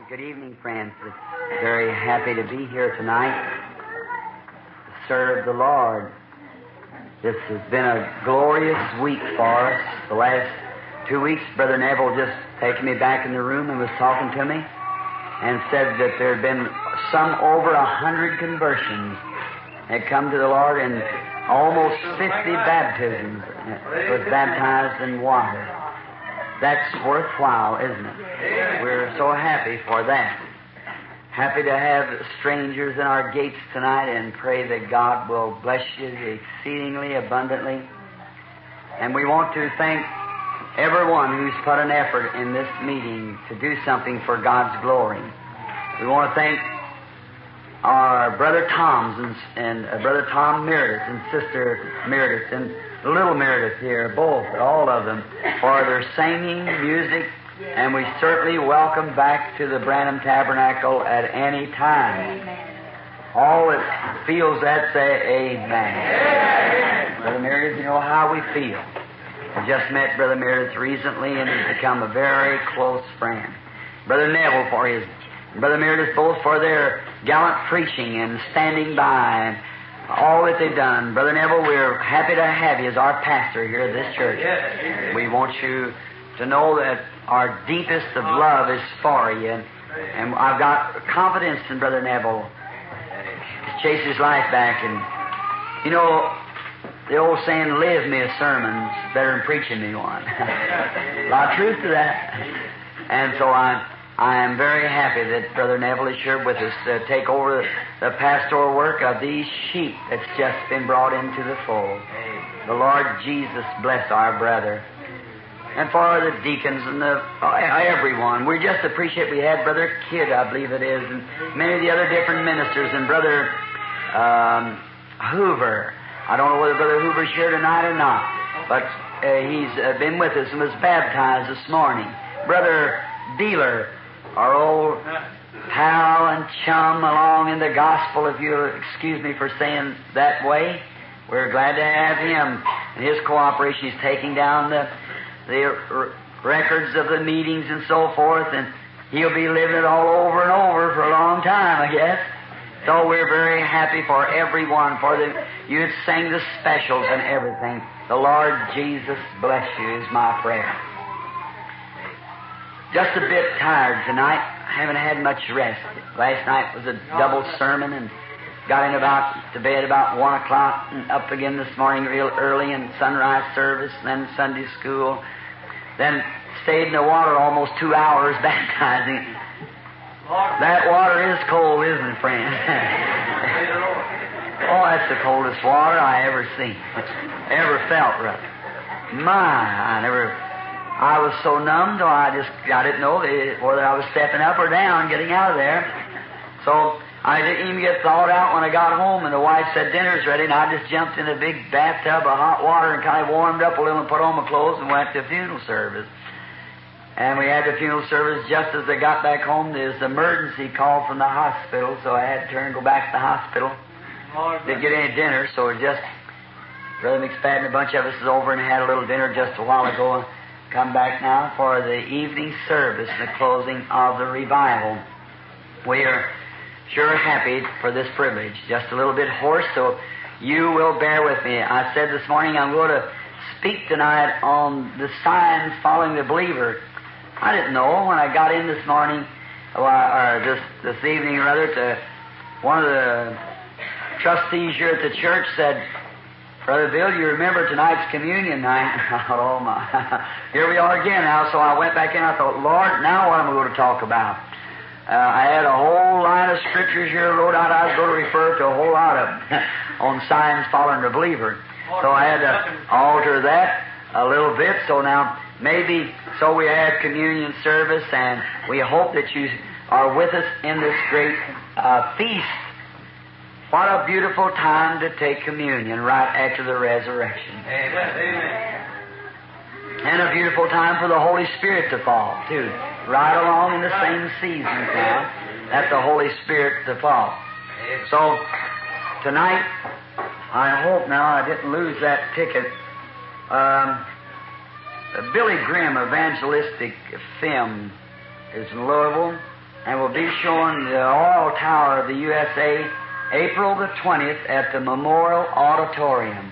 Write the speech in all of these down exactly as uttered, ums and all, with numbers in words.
Good evening, friends. It's very happy to be here tonight to serve the Lord. This has been a glorious week for us. The last two weeks, Brother Neville just taken me back in the room and was talking to me and said that there had been some over a hundred conversions had come to the Lord and almost fifty baptisms was baptized in water. That's worthwhile, isn't it? We're so happy for that. Happy to have strangers in our gates tonight and pray that God will bless you exceedingly abundantly. And we want to thank everyone who's put an effort in this meeting to do something for God's glory. We want to thank our Brother Toms and, and uh, Brother Tom Meredith and Sister Meredith and little Meredith here, both, all of them, for their singing, music, and we certainly welcome back to the Branham Tabernacle at any time. All that feels that say amen. Amen. Brother Meredith, you know how we feel. I just met Brother Meredith recently and he's become a very close friend. Brother Neville for his, Brother Meredith both for their gallant preaching and standing by and all that they've done. Brother Neville, we're happy to have you as our pastor here at this church. We want you to know that our deepest of love is for you. And I've got confidence in Brother Neville to chase his life back. And, you know, the old saying, live me a sermon's better than preaching me one. A lot of truth to that. And so I I am very happy that Brother Neville is here with us to take over the pastoral work of these sheep that's just been brought into the fold. The Lord Jesus bless our brother. And for the deacons and the everyone, we just appreciate we had Brother Kidd, I believe it is, and many of the other different ministers, and Brother um, Hoover. I don't know whether Brother Hoover's here tonight or not, but uh, he's uh, been with us and was baptized this morning. Brother Dealer, our old pal and chum along in the gospel, if you'll excuse me for saying that way. We're glad to have him and his cooperation. He's taking down the, the r- records of the meetings and so forth, and he'll be living it all over and over for a long time, I guess. So we're very happy for everyone, for the you'd sing the specials and everything. The Lord Jesus bless you is my prayer. Just a bit tired tonight. I haven't had much rest. Last night was a double sermon and got in about to bed about one o'clock and up again this morning real early in sunrise service, then Sunday school. Then stayed in the water almost two hours baptizing. That water is cold, isn't it, friend? Oh, that's the coldest water I ever seen, ever felt, rather. My, I never... I was so numb, till I just, I didn't know whether I was stepping up or down, getting out of there. So I didn't even get thawed out when I got home, and the wife said dinner's ready, and I just jumped in a big bathtub of hot water and kind of warmed up a little and put on my clothes and went to funeral service. And we had the funeral service just as I got back home. There's an emergency call from the hospital, so I had to turn and go back to the hospital. Didn't get any dinner, so it just, Brother McSpadden and a bunch of us is over and had a little dinner just a while ago. Come back now for the evening service and the closing of the revival. We are sure happy for this privilege. Just a little bit hoarse, so you will bear with me. I said this morning I'm going to speak tonight on the signs following the believer. I didn't know when I got in this morning, or this, this evening rather, to one of the trustees here at the church said, Brother Bill, you remember tonight's communion night? Oh, my. Here we are again now. So I went back in. I thought, Lord, now what am I going to talk about? Uh, I had a whole line of scriptures here wrote out. I was going to refer to a whole lot of them on signs following the believer. So I had to alter that a little bit. So now maybe, so we had communion service, and we hope that you are with us in this great uh, feast. What a beautiful time to take communion right after the resurrection. Amen. And a beautiful time for the Holy Spirit to fall, too. Right along in the same season now, that the Holy Spirit to fall. So, tonight, I hope now I didn't lose that ticket. Um, Billy Graham Evangelistic Film is in Louisville. and will be showing the oil tower of the U S A April the twentieth at the Memorial Auditorium.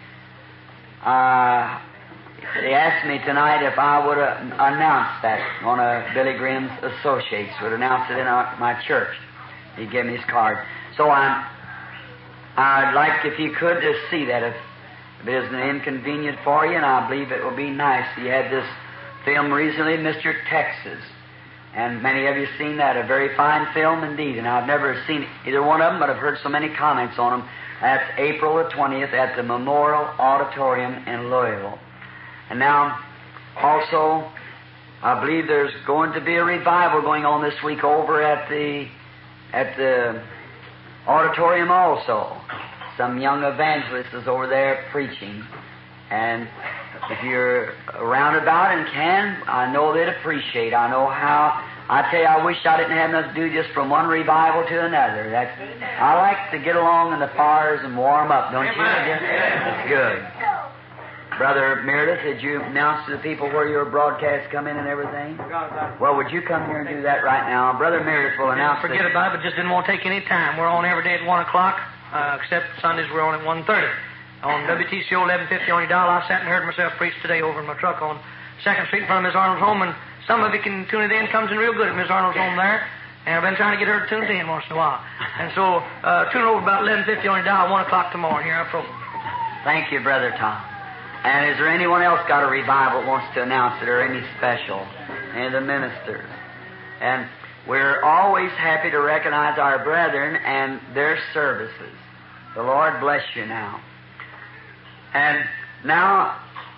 Uh, they asked me tonight if I would uh, announce that. One of Billy Graham's associates would announce it in our, my church. He gave me his card. So I'm, I'd like if you could just see that if, if it isn't inconvenient for you, and I believe it will be nice. You had this film recently, Mister Texas, and many of you have seen that. A very fine film indeed, and I've never seen either one of them, but I've heard so many comments on them. That's April the twentieth at the Memorial Auditorium in Louisville. And now, also, I believe there's going to be a revival going on this week over at the at the auditorium also. Some young evangelist is over there preaching. And if you're around about and can, I know they'd appreciate. I know how, I tell you, I wish I didn't have enough to do just from one revival to another. That's, I like to get along in the fires and warm up, don't you? It's good. Brother Meredith, did you announce to the people where your broadcasts come in and everything? Well, would you come here and do that right now? Brother Meredith will announce. Forget about it, but just didn't want to take any time. We're on every day at one o'clock, uh, except Sundays we're on at one thirty. On W T C O eleven fifty on your dial, I sat and heard myself preach today over in my truck on second Street in front of Miss Arnold's home, and some of you can tune it in. Comes in real good at Miss Arnold's home there, and I've been trying to get her tuned in once in a while. And so, uh, tune over about eleven fifty on your dial, one o'clock tomorrow here. I program. Thank you, Brother Tom. And is there anyone else got a revival that wants to announce it, or any special? Any of the ministers? And we're always happy to recognize our brethren and their services. The Lord bless you now. And now,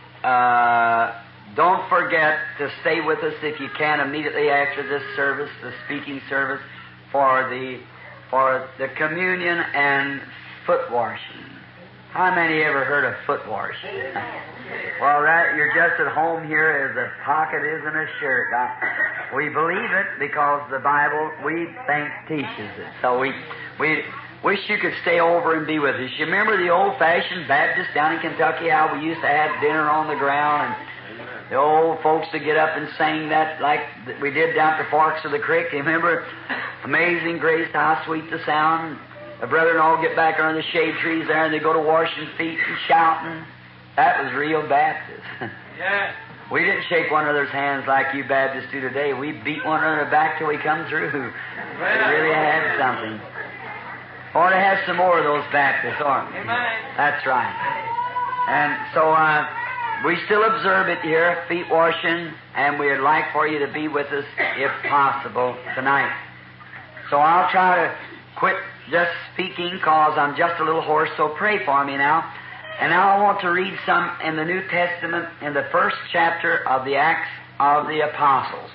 uh, don't forget to stay with us if you can immediately after this service, the speaking service, for the for the communion and foot washing. How many ever heard of foot washing? Well, that you're just at home here as a pocket is in a shirt. I, we believe it because the Bible, we think, teaches it. So we we wish you could stay over and be with us. You remember the old-fashioned Baptist down in Kentucky, how we used to have dinner on the ground, and the old folks to get up and sing that like we did down at the forks of the creek. You remember? Amazing Grace, how sweet the sound. The brethren all get back under the shade trees there, and they go to washing feet and shouting. That was real Baptist. Yeah. We didn't shake one another's hands like you Baptists do today. We beat one another back till we come through. We really had something. Or to have some more of those Baptists, aren't we? That's right. And so uh, we still observe it here, feet washing, and we'd like for you to be with us, if possible, tonight. So I'll try to quit just speaking because I'm just a little hoarse, so pray for me now. And now I want to read some in the New Testament in the first chapter of the Acts of the Apostles.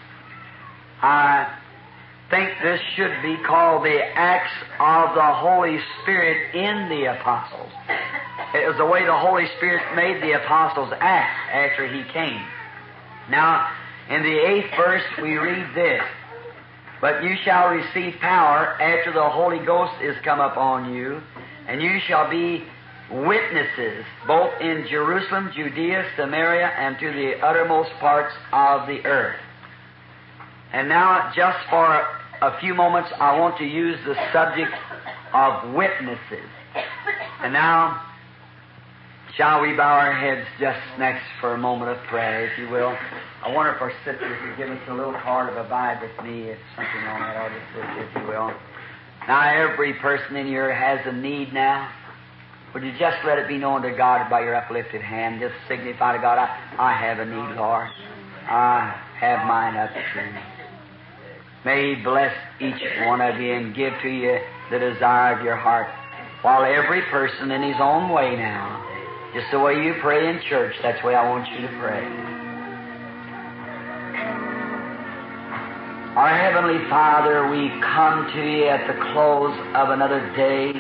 I think this should be called the Acts of the Holy Spirit in the Apostles. It was the way the Holy Spirit made the apostles act after He came. Now, in the eighth verse we read this: "But you shall receive power after the Holy Ghost is come upon you, and you shall be witnesses both in Jerusalem, Judea, Samaria, and to the uttermost parts of the earth." And now, just for a few moments, I want to use the subject of witnesses. And now, shall we bow our heads just next for a moment of prayer, if you will? I wonder if our sisters could give us a little card of abide with me, if something on that ought to sit, if you will. Now, every person in here has a need now. Would you just let it be known to God by your uplifted hand? Just signify to God, I, I have a need, Lord. I have mine up to you. May He bless each one of you and give to you the desire of your heart. While every person in his own way now, just the way you pray in church, that's the way I want you to pray. Our Heavenly Father, we come to you at the close of another day.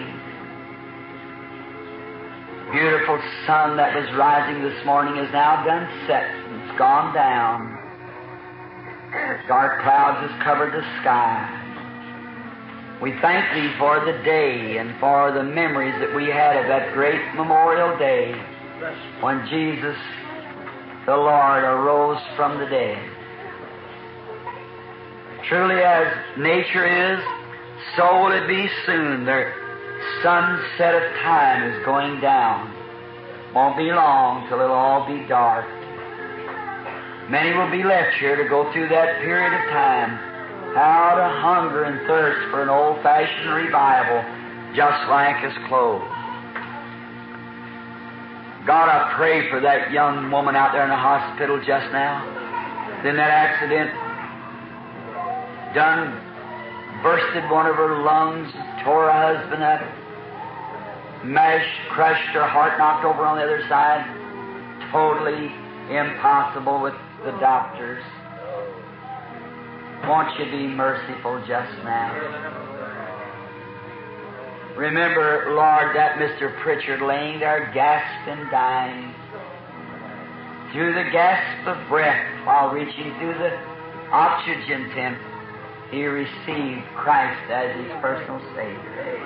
Beautiful sun that was rising this morning is now done set. It's gone down. Dark clouds has covered the sky. We thank Thee for the day and for the memories that we had of that great memorial day when Jesus, the Lord, arose from the dead. Truly as nature is, so will it be soon. Their sunset of time is going down. Won't be long till it'll all be dark. Many will be left here to go through that period of time. How to hunger and thirst for an old-fashioned revival just like His clothes. God, I pray for that young woman out there in the hospital just now. Then that accident done bursted one of her lungs, tore her husband up, mashed, crushed her heart, knocked over on the other side. Totally impossible with the doctors. Won't you be merciful just now? Remember, Lord, that Mister Pritchard laying there gasping, dying. Through the gasp of breath, while reaching through the oxygen tent, he received Christ as his personal Savior.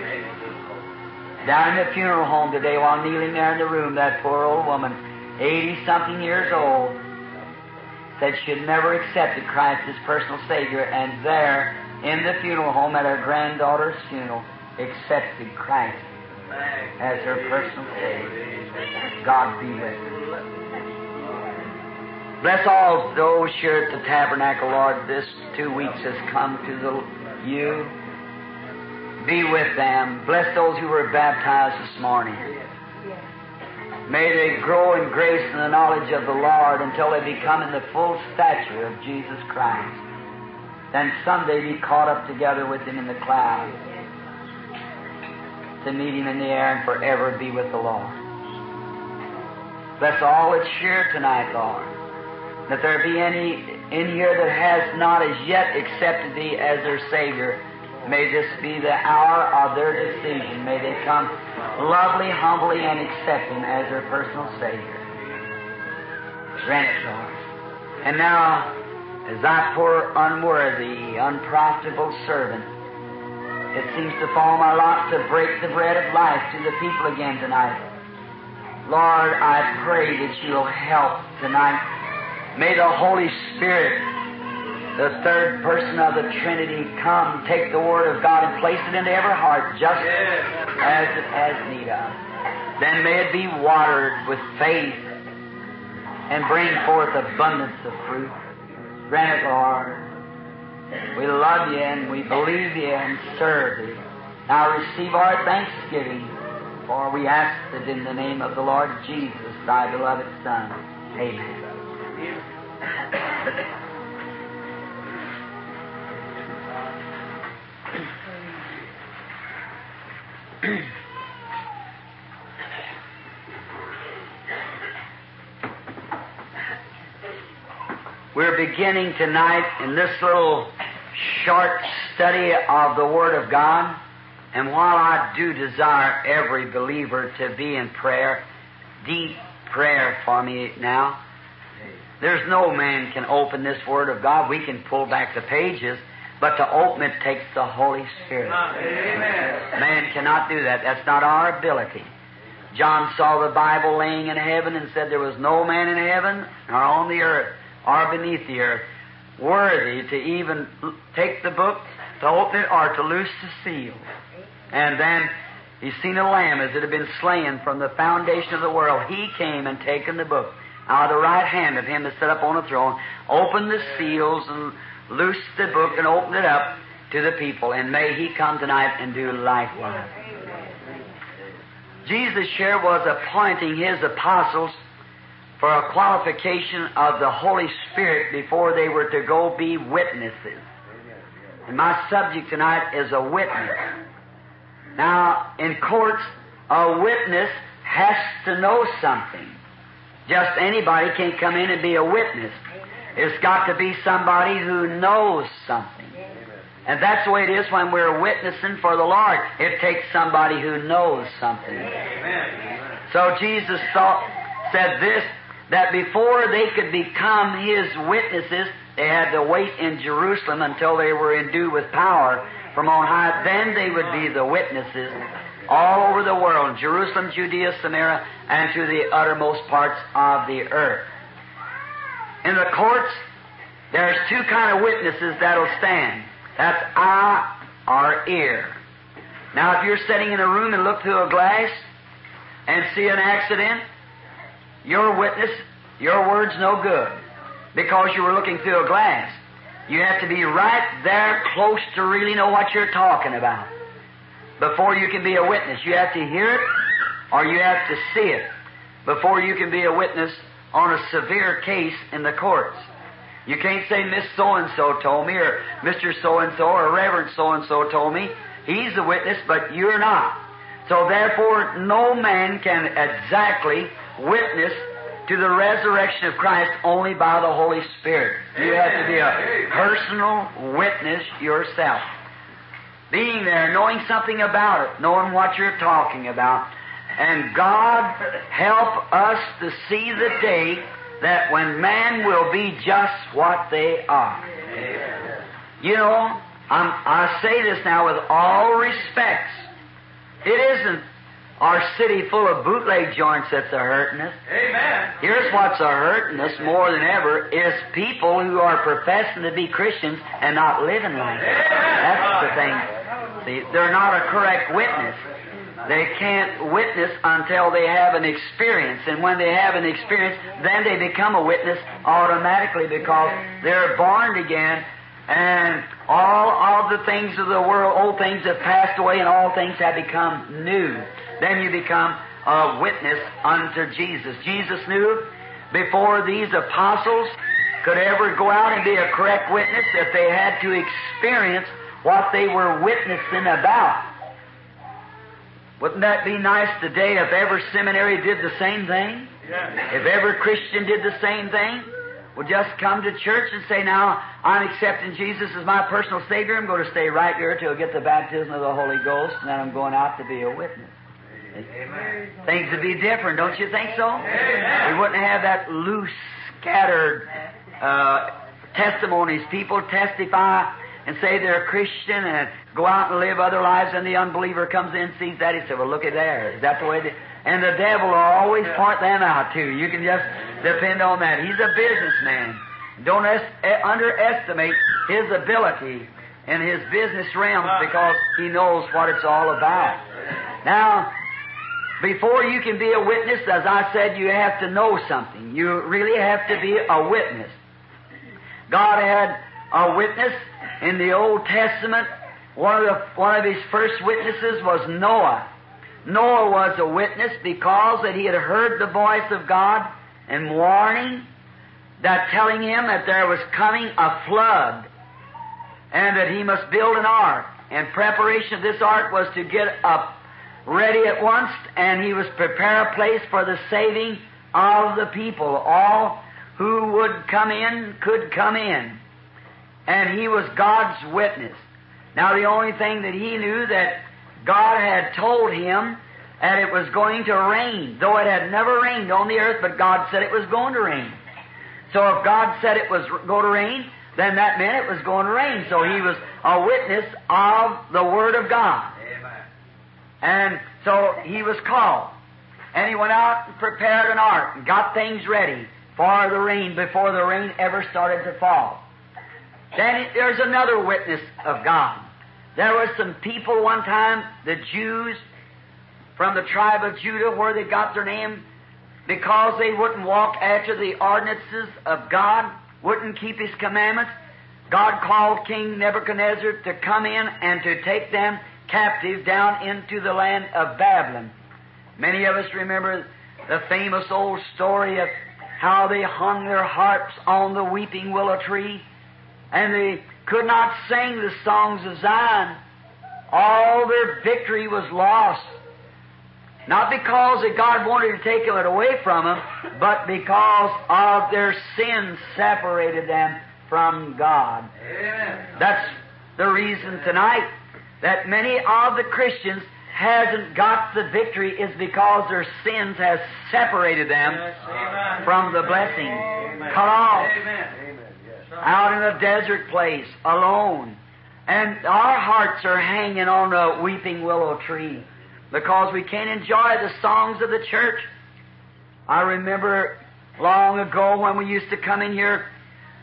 Down in the funeral home today, while kneeling there in the room, that poor old woman, eighty-something years old, said she had never accepted Christ as personal Savior, and there, in the funeral home at her granddaughter's funeral, accepted Christ as her personal Savior. God be with her. Bless all those here at the tabernacle, Lord. This two weeks has come to the, you. Be with them. Bless those who were baptized this morning. May they grow in grace and the knowledge of the Lord until they become in the full stature of Jesus Christ. Then someday be caught up together with Him in the clouds to meet Him in the air and forever be with the Lord. Bless all that's here tonight, Lord. That there be any in here that has not as yet accepted Thee as their Savior, may this be the hour of their decision. May they come lovely, humbly, and accept Him as their personal Savior. Grant it, Lord. And now, as Thy poor, unworthy, unprofitable servant, it seems to fall my lot to break the bread of life to the people again tonight. Lord, I pray that You'll help tonight. May the Holy Spirit, the third person of the Trinity, come, take the Word of God and place it into every heart just as it has need of. Then may it be watered with faith and bring forth abundance of fruit. Grant it, Lord. We love You and we believe You and serve Thee. Now receive our thanksgiving, for we ask it in the name of the Lord Jesus, Thy beloved Son. Amen. We're beginning tonight in this little short study of the Word of God. And while I do desire every believer to be in prayer, deep prayer for me now, there's no man can open this Word of God. We can pull back the pages, but to open it takes the Holy Spirit. Amen. Man cannot do that. That's not our ability. John saw the Bible laying in heaven and said there was no man in heaven nor on the earth or beneath the earth worthy to even take the book, to open it, or to loose the seal. And then He seen a lamb as it had been slain from the foundation of the world. He came and taken the book out of the right hand of Him that sat up on the throne, opened the seals and loosed the book and opened it up to the people. And may He come tonight and do likewise. Jesus here was appointing His apostles for a qualification of the Holy Spirit before they were to go be witnesses. And my subject tonight is a witness. Now, in courts, a witness has to know something. Just anybody can't come in and be a witness. It's got to be somebody who knows something. And that's the way it is when we're witnessing for the Lord. It takes somebody who knows something. So Jesus thought, said this, that before they could become His witnesses, they had to wait in Jerusalem until they were endued with power from on high. Then they would be the witnesses all over the world, Jerusalem, Judea, Samaria, and to the uttermost parts of the earth. In the courts, There's two kind of witnesses that'll stand. That's eye or ear. Now, if you're sitting in a room and look through a glass and see an accident, your witness, your word's no good because you were looking through a glass. You have to be right there close to really know what you're talking about before you can be a witness. You have to hear it or you have to see it before you can be a witness on a severe case in the courts. You can't say Miss So-and-so told me or Mister So-and-so or Reverend So-and-so told me. He's the witness, but you're not. So therefore, no man can exactly witness to the resurrection of Christ only by the Holy Spirit. You have to be a personal witness yourself. Being there, knowing something about it, knowing what you're talking about. And God help us to see the day that when man will be just what they are. You know, I'm, I say this now with all respects. It isn't our city full of bootleg joints that's a hurting us. Amen. Here's what's a hurting us more than ever is people who are professing to be Christians and not living like it. That's the thing. See, they're not a correct witness. They can't witness until they have an experience. And when they have an experience, then they become a witness automatically because they're born again and all of the things of the world, old things have passed away and all things have become new. Then you become a witness unto Jesus. Jesus knew before these apostles could ever go out and be a correct witness that they had to experience what they were witnessing about. Wouldn't that be nice today if every seminary did the same thing? Yeah. If every Christian did the same thing? Would just come to church and say, now, I'm accepting Jesus as my personal Savior. I'm going to stay right here till I get the baptism of the Holy Ghost, and then I'm going out to be a witness. Amen. Things would be different, don't you think so? Amen. We wouldn't have that loose, scattered uh, testimonies. People testify and say they're a Christian and go out and live other lives, and the unbeliever comes in and sees that. He says, well, look at there. Is that the way they... And the devil will always point them out, too. You can just depend on that. He's a businessman. Don't es- underestimate his ability in his business realm because he knows what it's all about. Now, before you can be a witness, as I said, you have to know something. You really have to be a witness. God had a witness in the Old Testament. One of, the, one of his first witnesses was Noah. Noah was a witness because that he had heard the voice of God and warning, that telling him that there was coming a flood and that he must build an ark. And preparation of this ark was to get up ready at once, and he was prepare a place for the saving of the people. All who would come in could come in. And he was God's witness. Now the only thing that he knew that God had told him that it was going to rain, though it had never rained on the earth, but God said it was going to rain. So if God said it was going to rain, then that meant it was going to rain. So he was a witness of the Word of God. Amen. And so he was called. And he went out and prepared an ark and got things ready for the rain before the rain ever started to fall. Then there's another witness of God. There were some people one time, the Jews from the tribe of Judah, where they got their name because they wouldn't walk after the ordinances of God, wouldn't keep His commandments. God called King Nebuchadnezzar to come in and to take them captive down into the land of Babylon. Many of us remember the famous old story of how they hung their harps on the weeping willow tree, and they could not sing the songs of Zion. All their victory was lost. Not because that God wanted to take it away from them, but because of their sins separated them from God. Amen. That's the reason tonight that many of the Christians hasn't got the victory is because their sins has separated them Yes, amen. from the blessing. Amen. Cut off. Amen. Amen. Yes. Out in a desert place, alone. And our hearts are hanging on a weeping willow tree because we can't enjoy the songs of the church. I remember long ago when we used to come in here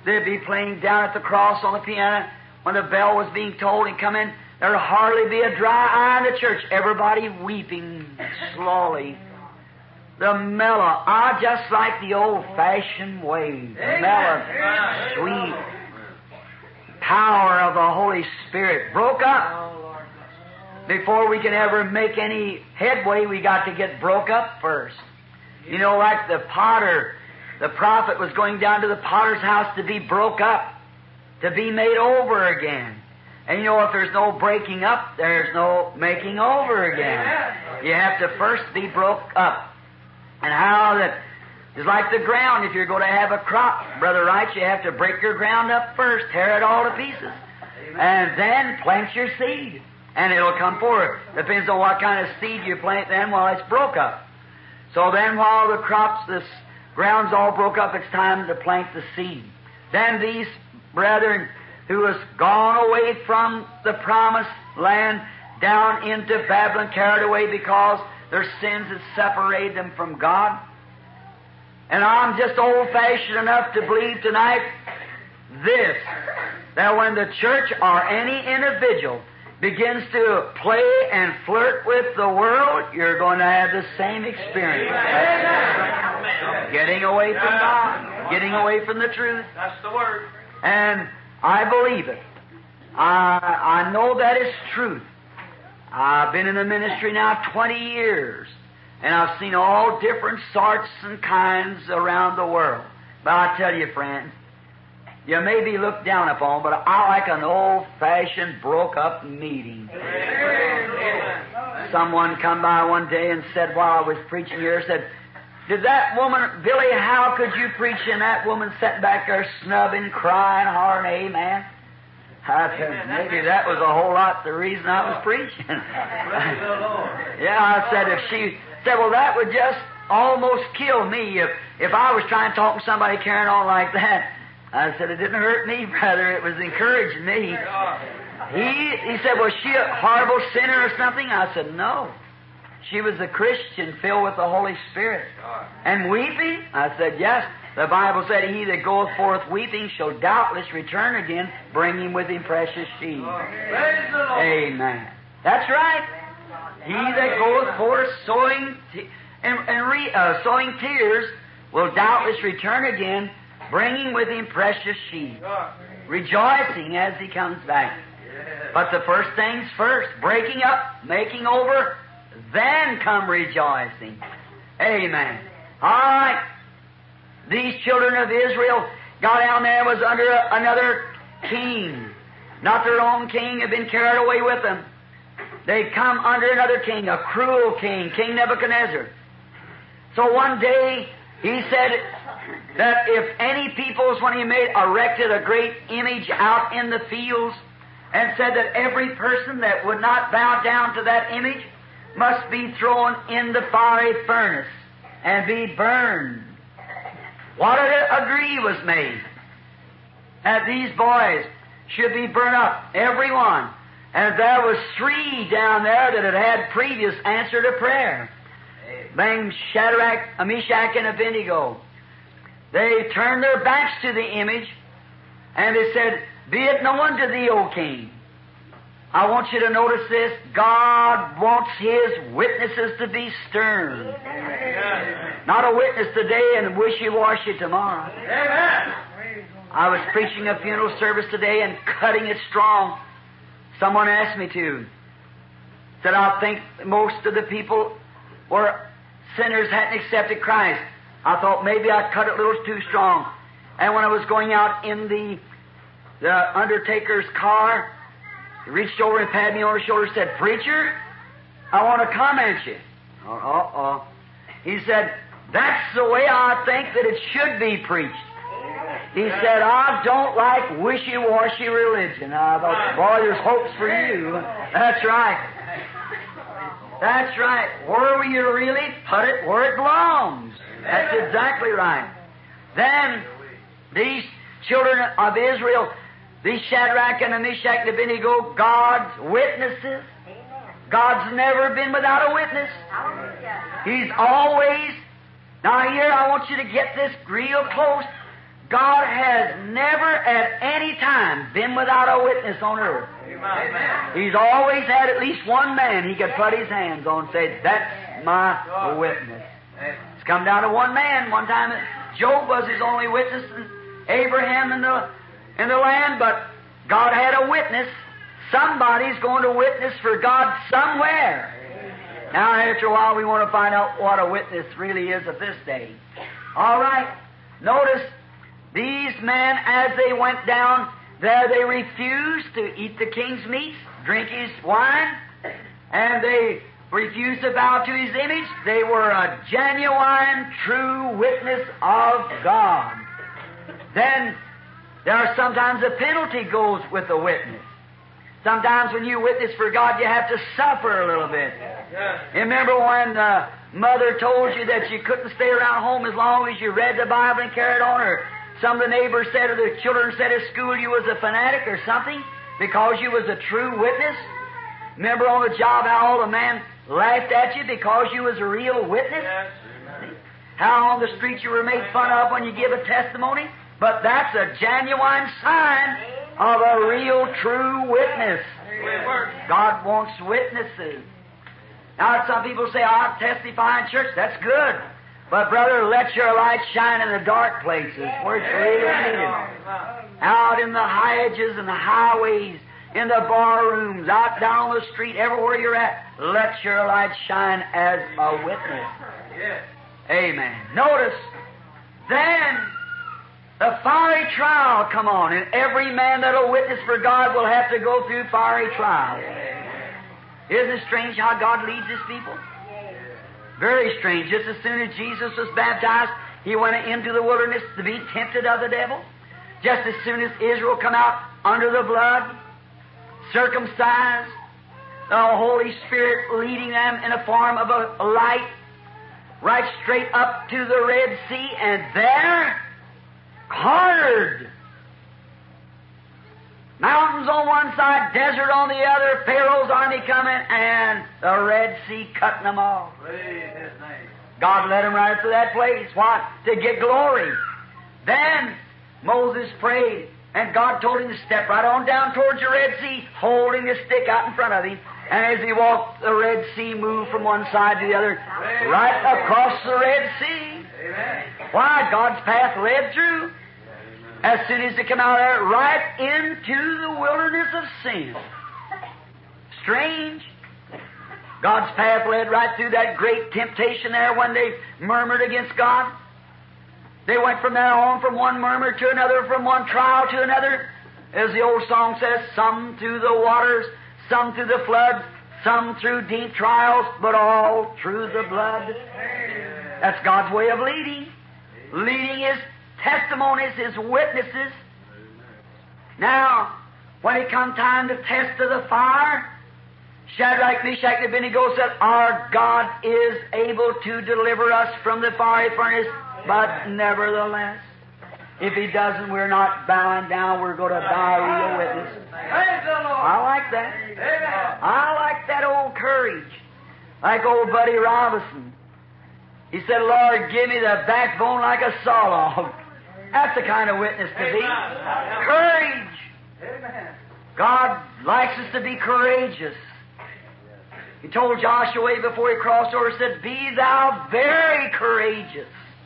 They'd be playing down at the cross on the piano when the bell was being tolled and come in. There'd hardly be a dry eye in the church. Everybody weeping slowly. The mellow, ah, just like the old-fashioned way. Mellow, sweet power of the Holy Spirit broke up. Before we can ever make any headway, we got to get broke up first. You know, like the potter, the prophet was going down to the potter's house to be broke up, to be made over again. And you know, if there's no breaking up, there's no making over again. You have to first be broke up. And how that is like the ground. If you're going to have a crop, Brother Wright, you have to break your ground up first, tear it all to pieces, and then plant your seed. And it'll come forward. Depends on what kind of seed you plant then while it's broke up. So then while the crops, this ground's all broke up, it's time to plant the seed. Then these brethren who has gone away from the promised land down into Babylon, carried away because their sins had separated them from God. And I'm just old-fashioned enough to believe tonight this, that when the church or any individual begins to play and flirt with the world, you're going to have the same experience. Getting away from God, getting away from the truth. That's the word. And I believe it. I, I know that is truth. I've been in the ministry now twenty years, and I've seen all different sorts and kinds around the world. But I tell you, friend, you may be looked down upon, but I like an old-fashioned, broke-up meeting. Someone come by one day and said, while I was preaching here, said, did that woman, Billy, how could you preach and that woman sat back there snubbing, crying, hollering, amen? I said, maybe that was a whole lot the reason I was preaching. Yeah, I said, if she said, well, that would just almost kill me if, if I was trying to talk to somebody carrying on like that. I said, it didn't hurt me, brother. It was encouraging me. He, he said, was she a horrible sinner or something? I said, no. She was a Christian filled with the Holy Spirit. And weeping? I said, yes. The Bible said, he that goeth forth weeping shall doubtless return again, bringing with him precious sheaves. Amen. That's right. He that goeth forth sowing, te- and, and re, uh, sowing tears will doubtless return again, bringing with him precious sheaves, rejoicing as he comes back. But the first things first, breaking up, making over, then come rejoicing. Amen. All right. These children of Israel got down there, was under a, another king. Not their own king, had been carried away with them. They come under another king, a cruel king, King Nebuchadnezzar. So one day, he said that if any peoples, when he made, erected a great image out in the fields, and said that every person that would not bow down to that image must be thrown in the fiery furnace and be burned. What a agree was made that these boys should be burned up, every one. And there was three down there that had had previous answer to prayer, named Shadrach, Meshach, and Abednego. They turned their backs to the image, and they said, be it known to thee, O king. I want you to notice this. God wants His witnesses to be stern. Amen. Not a witness today and wishy-washy tomorrow. Amen. I was preaching a funeral service today and cutting it strong. Someone asked me to. Said, I think most of the people were sinners, hadn't accepted Christ. I thought maybe I cut it a little too strong. And when I was going out in the, the undertaker's car, he reached over and patted me on the shoulder and said, preacher, I want to comment you. Oh, uh-oh. He said, that's the way I think that it should be preached. He said, I don't like wishy-washy religion. I thought, boy, there's hopes for you. That's right. That's right. Where will you really put it? Where it belongs. That's exactly right. Then, these children of Israel, these Shadrach and the Meshach and Abednego, God's witnesses. God's never been without a witness. He's always, now here I want you to get this real close. God has never at any time been without a witness on earth. Amen. He's always had at least one man he could put his hands on and say, that's my witness. It's come down to one man. One time Job was his only witness, and Abraham in the, in the land, but God had a witness. Somebody's going to witness for God somewhere. Now, after a while, we want to find out what a witness really is at this day. All right. Notice, these men, as they went down there, they refused to eat the king's meat, drink his wine, and they refused to bow to his image. They were a genuine, true witness of God. Then, there are sometimes a penalty goes with the witness. Sometimes when you witness for God, you have to suffer a little bit. You remember when uh, Mother told you that you couldn't stay around home as long as you read the Bible and carried on, or some of the neighbors said, or the children said at school you was a fanatic or something because you was a true witness? Remember on the job how all the men laughed at you because you was a real witness? How on the streets you were made fun of when you give a testimony? But that's a genuine sign of a real, true witness. God wants witnesses. Now, some people say, I'll testify in church. That's good. But, brother, let your light shine in the dark places where it's really needed. Out in the hedges and the highways, in the bar rooms, out down the street, everywhere you're at, let your light shine as a witness. Amen. Notice, then, the fiery trial come on, and every man that'll witness for God will have to go through fiery trials. Isn't it strange how God leads His people? Very strange. Just as soon as Jesus was baptized, He went into the wilderness to be tempted of the devil. Just as soon as Israel come out under the blood, circumcised, the Holy Spirit leading them in a form of a light right straight up to the Red Sea, and there, cornered. Mountains on one side, desert on the other, Pharaoh's army coming, and the Red Sea cutting them off. God led them right to that place. What? To get glory. Then Moses prayed, and God told him to step right on down towards the Red Sea, holding the stick out in front of him. And as he walked, the Red Sea moved from one side to the other, right across the Red Sea. Why? God's path led through. As soon as they come out of there, right into the wilderness of sin. Strange. God's path led right through that great temptation there when they murmured against God. They went from there on, from one murmur to another, from one trial to another. As the old song says, some through the waters, some through the flood, some through deep trials, but all through the blood. That's God's way of leading. Leading His testimonies, His witnesses. Now, when it come time to test of the fire, Shadrach, Meshach, and Abednego said, our God is able to deliver us from the fiery furnace, but nevertheless, if He doesn't, we're not bowing down, we're going to die a real witness. I like that. I like that old courage. Like old Buddy Robinson. He said, Lord, give me the backbone like a saw log. That's the kind of witness to be. Courage. God likes us to be courageous. He told Joshua before he crossed over, he said, be thou very courageous.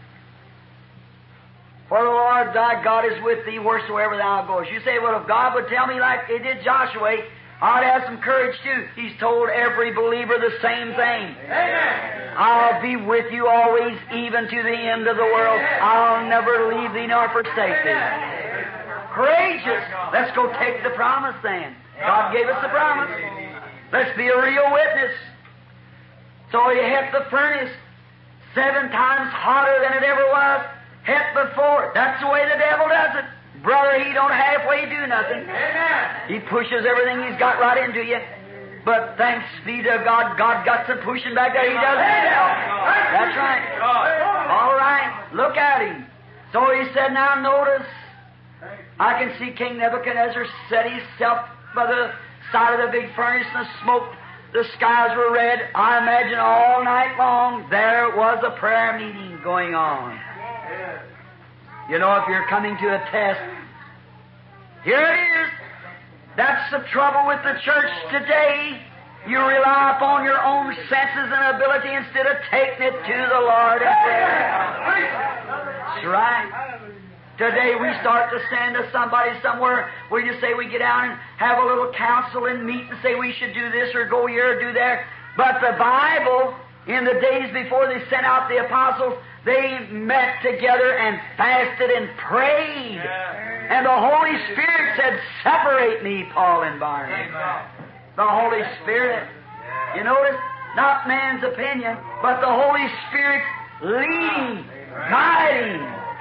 For the Lord thy God is with thee wheresoever thou goest. You say, well, if God would tell me like He did Joshua, I'd have some courage too. He's told every believer the same thing. Amen. I'll be with you always, even to the end of the world. I'll never leave thee nor forsake thee. Courageous. Let's go take the promise then. God gave us the promise. Let's be a real witness. So He hit the furnace seven times hotter than it ever was. Hit before. That's the way the devil does it. Brother, he don't halfway do nothing. Amen. He pushes everything he's got right into you. But thanks be to God, God got some pushing back there. He does himself. That's right. All right. Look at him. So he said, now notice, I can see King Nebuchadnezzar set himself by the side of the big furnace, and the smoke, the skies were red. I imagine all night long there was a prayer meeting going on. You know, if you're coming to a test, here it is. That's the trouble with the church today. You rely upon your own senses and ability instead of taking it to the Lord in prayer. That's right. Today we start to send to somebody somewhere where you say we get out and have a little council and meet and say we should do this or go here or do that. But the Bible, in the days before they sent out the apostles, they met together and fasted and prayed. And the Holy Spirit said, separate me, Paul and Barnabas. The Holy Spirit. You notice? Not man's opinion, but the Holy Spirit leading, guiding.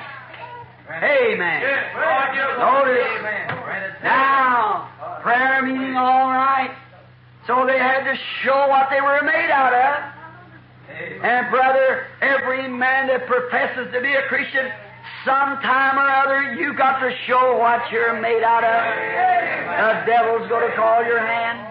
Amen. Notice. Now, prayer meeting all right. So they had to show what they were made out of. And brother, every man that professes to be a Christian, sometime or other, you got to show what you're made out of. The devil's going to call your hand.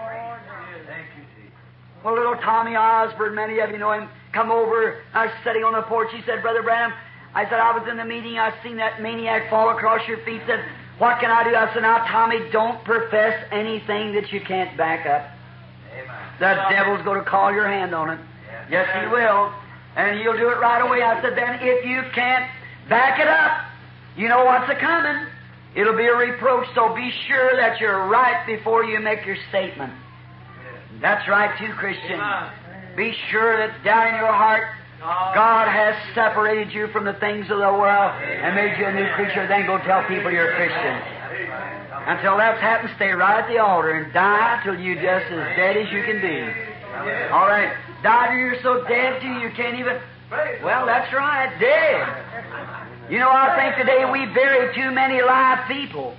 Well, little Tommy Osborne, many of you know him, come over. I was sitting on the porch. He said, Brother Branham, I said, I was in the meeting. I seen that maniac fall across your feet. Said, what can I do? I said, now, Tommy, don't profess anything that you can't back up. Amen. The devil's going to call your hand on it. Yes, he will. And you'll do it right away. I said, then if you can't back it up, you know what's a-coming. It'll be a reproach, so be sure that you're right before you make your statement. That's right, too, Christian. Be sure that down in your heart, God has separated you from the things of the world and made you a new creature. Then go tell people you're a Christian. Until that's happened, stay right at the altar and die till you're just as dead as you can be. All right. Die till you're so dead to you can't even... Well, that's right, dead. You know, I think today we bury too many live people.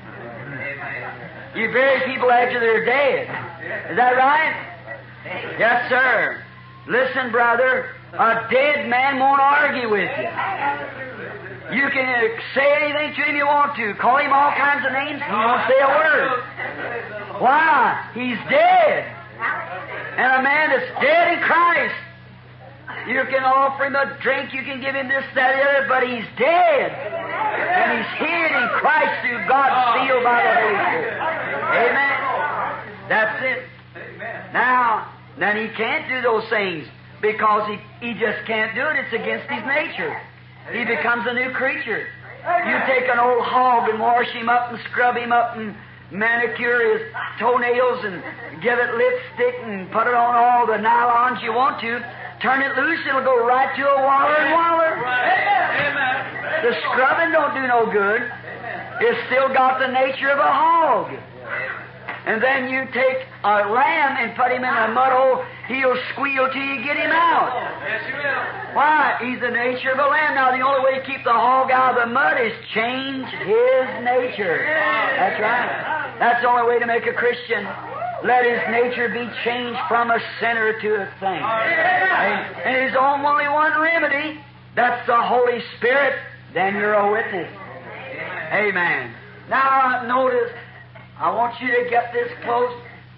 You bury people after they're dead. Is that right? Yes, sir. Listen, brother, a dead man won't argue with you. You can say anything to him you want to. Call him all kinds of names. He won't say a word. Why? He's dead. And a man that's dead in Christ, you can offer him a drink, you can give him this, that, and the other, but he's dead. And he's hid in Christ through God's seal by the Holy Spirit. Amen. That's it. Now, then he can't do those things because he, he just can't do it. It's against his nature. He becomes a new creature. You take an old hog and wash him up and scrub him up and manicure his toenails and give it lipstick and put it on all the nylons you want to. Turn it loose, it'll go right to a waller and waller. The scrubbing don't do no good. It's still got the nature of a hog. And then you take a lamb and put him in a mud hole, he'll squeal till you get him out. Yes, you will. Why? He's the nature of a lamb. Now, the only way to keep the hog out of the mud is change his nature. That's right. That's the only way to make a Christian. Let his nature be changed from a sinner to a saint. And, and there's only one remedy. That's the Holy Spirit. Then you're a witness. Amen. Now, notice, I want you to get this close.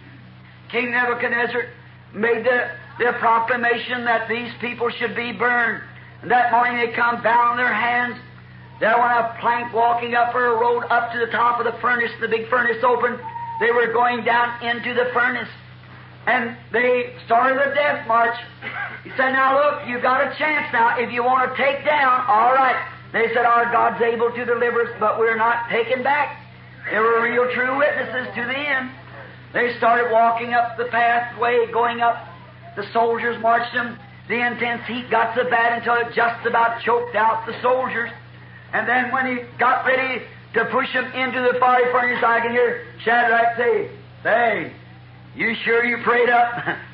King Nebuchadnezzar made the, the proclamation that these people should be burned. And that morning they come down on their hands. There went a plank walking up or a road up to the top of the furnace. The big furnace opened. They were going down into the furnace. And they started a death march. He said, now look, you've got a chance now. If you want to take down, all right. They said, our God's able to deliver us, but we're not taken back. They were real true witnesses to the end. They started walking up the pathway, going up. The soldiers marched them. The intense heat got so bad until it just about choked out the soldiers. And then when he got ready to push them into the fiery furnace, I can hear Shadrach say, hey, you sure you prayed up?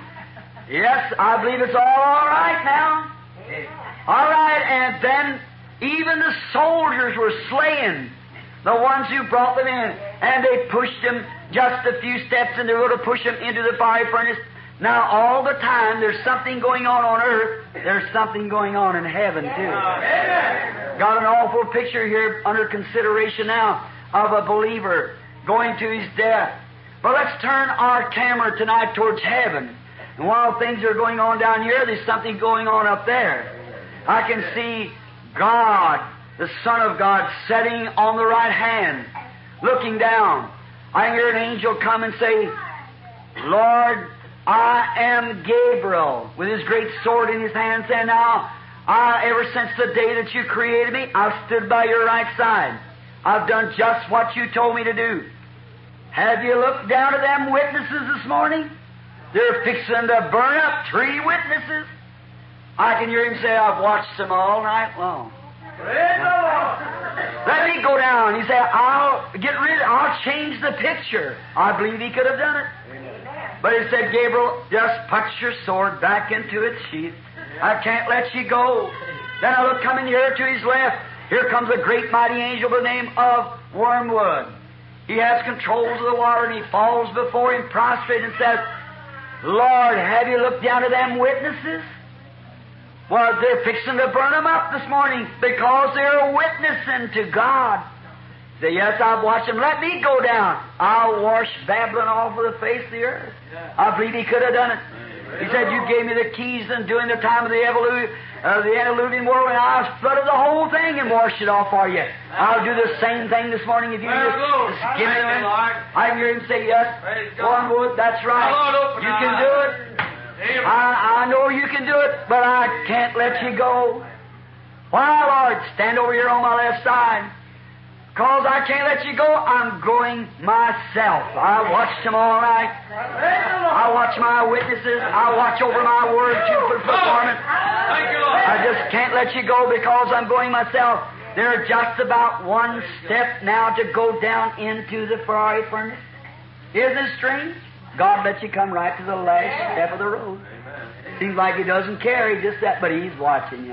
Yes, I believe it's all all right now. All right, and then even the soldiers were slaying the ones who brought them in, and they pushed them just a few steps, and they were going to push them into the fiery furnace. Now, all the time, there's something going on on earth. There's something going on in heaven, too. Got an awful picture here under consideration now of a believer going to his death. But let's turn our camera tonight towards heaven. And while things are going on down here, there's something going on up there. I can see God the Son of God sitting on the right hand, looking down. I hear an angel come and say, Lord, I am Gabriel, with his great sword in his hand, saying, now, I, ever since the day that you created me, I've stood by your right side. I've done just what you told me to do. Have you looked down at them witnesses this morning? They're fixing to burn up three witnesses. I can hear him say, I've watched them all night long. Praise the Lord. Let me go down. He said, I'll get rid of I'll change the picture. I believe he could have done it. Amen. But he said, Gabriel, just put your sword back into its sheath. I can't let you go. Then I look coming here to his left. Here comes a great mighty angel by the name of Wormwood. He has controls of the water, and he falls before him prostrate and says, Lord, have you looked down to them witnesses? Well, they're fixing to burn them up this morning because they're witnessing to God. Say, yes, I've watched them. Let me go down. I'll wash Babylon off of the face of the earth. I believe he could have done it. He said, you gave me the keys and during the time of the evolution, uh, the antediluvian world, and I flooded the whole thing and washed it off for you. I'll do the same thing this morning if you just, just give me a I can hear him say, yes, Wormwood, that's right. You can do it. I, I know you can do it, but I can't let you go. Why, Lord? Stand over here on my left side. Because I can't let you go, I'm going myself. I watched them all night. I watch my witnesses. I watch over my word to perform it. I just can't let you go because I'm going myself. They're just about one step now to go down into the fiery furnace. Isn't it strange? God lets you come right to the last step of the road. Seems like He doesn't care, He just that, but He's watching you.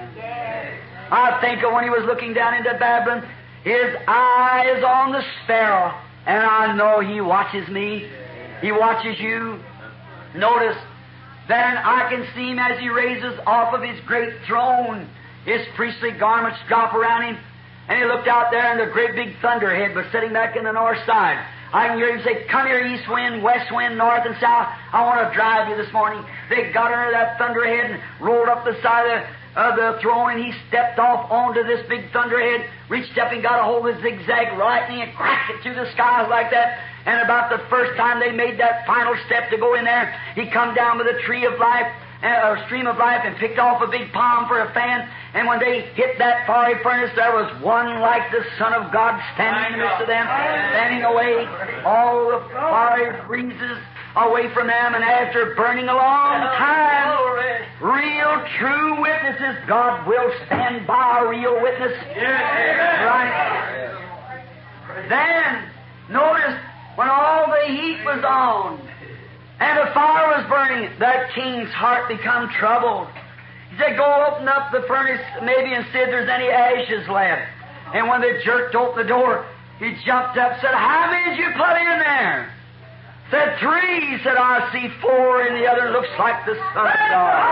I think of when He was looking down into Babylon, His eye is on the sparrow, and I know He watches me. He watches you. Notice, then I can see Him as He raises off of His great throne. His priestly garments drop around Him, and He looked out there, and the great big thunderhead was sitting back in the north side. I can hear Him say, come here, east wind, west wind, north and south. I want to drive you this morning. They got under that thunderhead and rolled up the side of the, of the throne, and He stepped off onto this big thunderhead, reached up and got a hold of the zigzag lightning and cracked it through the skies like that. And about the first time they made that final step to go in there, He come down with a tree of life, a stream of life, and picked off a big palm for a fan. And when they hit that fiery furnace, there was one like the Son of God standing in the midst of them, standing away all the fiery breezes away from them. And after burning a long time, real true witnesses, God will stand by a real witness. Right? Then, notice, when all the heat was on, and the fire was burning, that king's heart become troubled. He said, go open up the furnace maybe and see if there's any ashes left. And when they jerked open the door, he jumped up and said, how many did you put in there? Said, three. He said, I see four, and the other looks like the Son of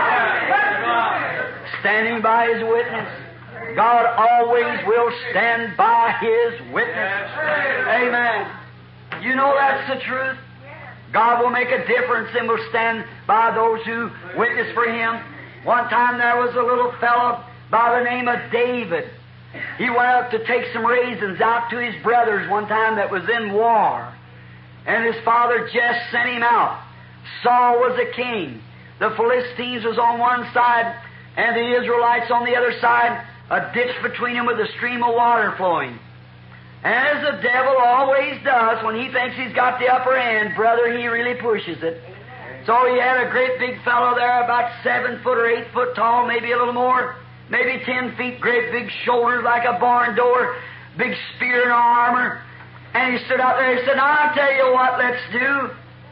God. Standing by His witness. God always will stand by His witness. Amen. You know that's the truth. God will make a difference and will stand by those who witness for Him. One time there was a little fellow by the name of David. He went up to take some raisins out to his brothers one time that was in war. And his father Jess sent him out. Saul was the king. The Philistines was on one side and the Israelites on the other side, a ditch between them with a stream of water flowing. And as the devil always does, when he thinks he's got the upper hand, brother, he really pushes it. So he had a great big fellow there, about seven foot or eight foot tall, maybe a little more, maybe ten feet, great big shoulders like a barn door, big spear and armor. And he stood out there, he said, I'll tell you what let's do.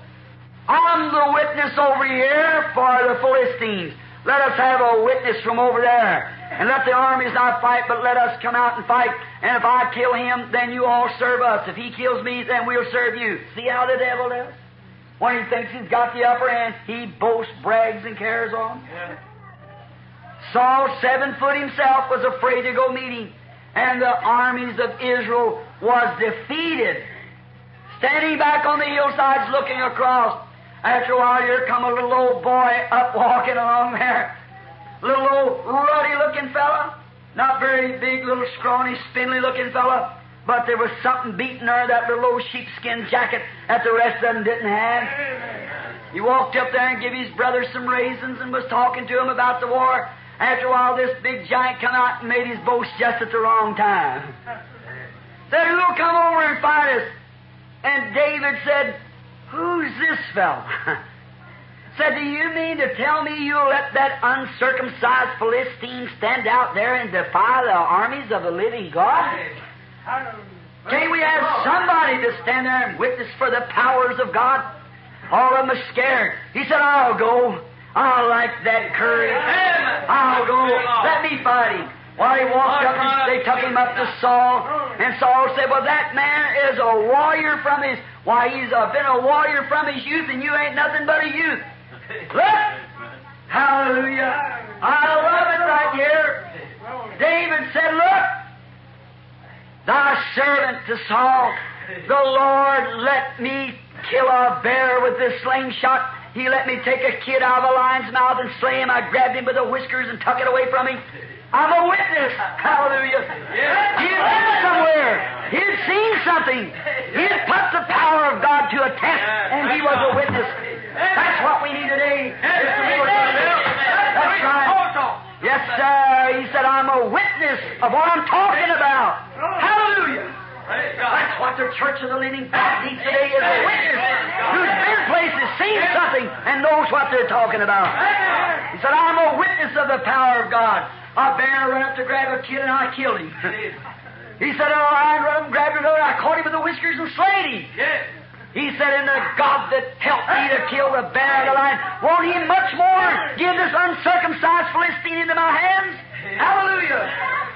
I'm the witness over here for the Philistines. Let us have a witness from over there. And let the armies not fight, but let us come out and fight. And if I kill him, then you all serve us. If he kills me, then we'll serve you. See how the devil does? When he thinks he's got the upper hand, he boasts, brags, and carries on. Yeah. Saul, seven foot himself, was afraid to go meet him. And the armies of Israel was defeated. Standing back on the hillsides looking across. After a while, here come a little old boy up walking along there. Little old ruddy-looking fella. Not very big, little scrawny, spindly-looking fella, but there was something beating her, that little old sheepskin jacket that the rest of them didn't have. He walked up there and gave his brother some raisins and was talking to him about the war. After a while, this big giant come out and made his boast just at the wrong time. Said, who'll come over and fight us? And David said, who's this fellow? Said, do you mean to tell me you'll let that uncircumcised Philistine stand out there and defy the armies of the living God? Can't we have somebody to stand there and witness for the powers of God? All of them are scared. He said, I'll go. I like that courage. I'll go. Let me fight him. Well, he walked up and they took him up to Saul. And Saul said, well, that man is a warrior from his... Why, he's uh, been a warrior from his youth, and you ain't nothing but a youth. Look! Hallelujah! I love it right here. David said, look! Thy servant to Saul, the Lord let me kill a bear with this slingshot. He let me take a kid out of a lion's mouth and slay him. I grabbed him by the whiskers and tuck it away from him. I'm a witness. Hallelujah. He'd been somewhere. He'd seen something. He'd put the power of God to a test, and he was a witness. That's what we need today. That's right. Yes, sir. He said, I'm a witness of what I'm talking about. Hallelujah. That's what the Church of the Living God needs today, is a witness who's been places, seen something, and knows what they're talking about. He said, I'm a witness of the power of God. A bear ran up to grab a kid, and I killed him. He said, a lion ran up and grabbed another, I caught him with the whiskers and slayed him. He said, and the God that helped me to kill the bear and the lion, won't he much more give this uncircumcised Philistine into my hands? Hallelujah.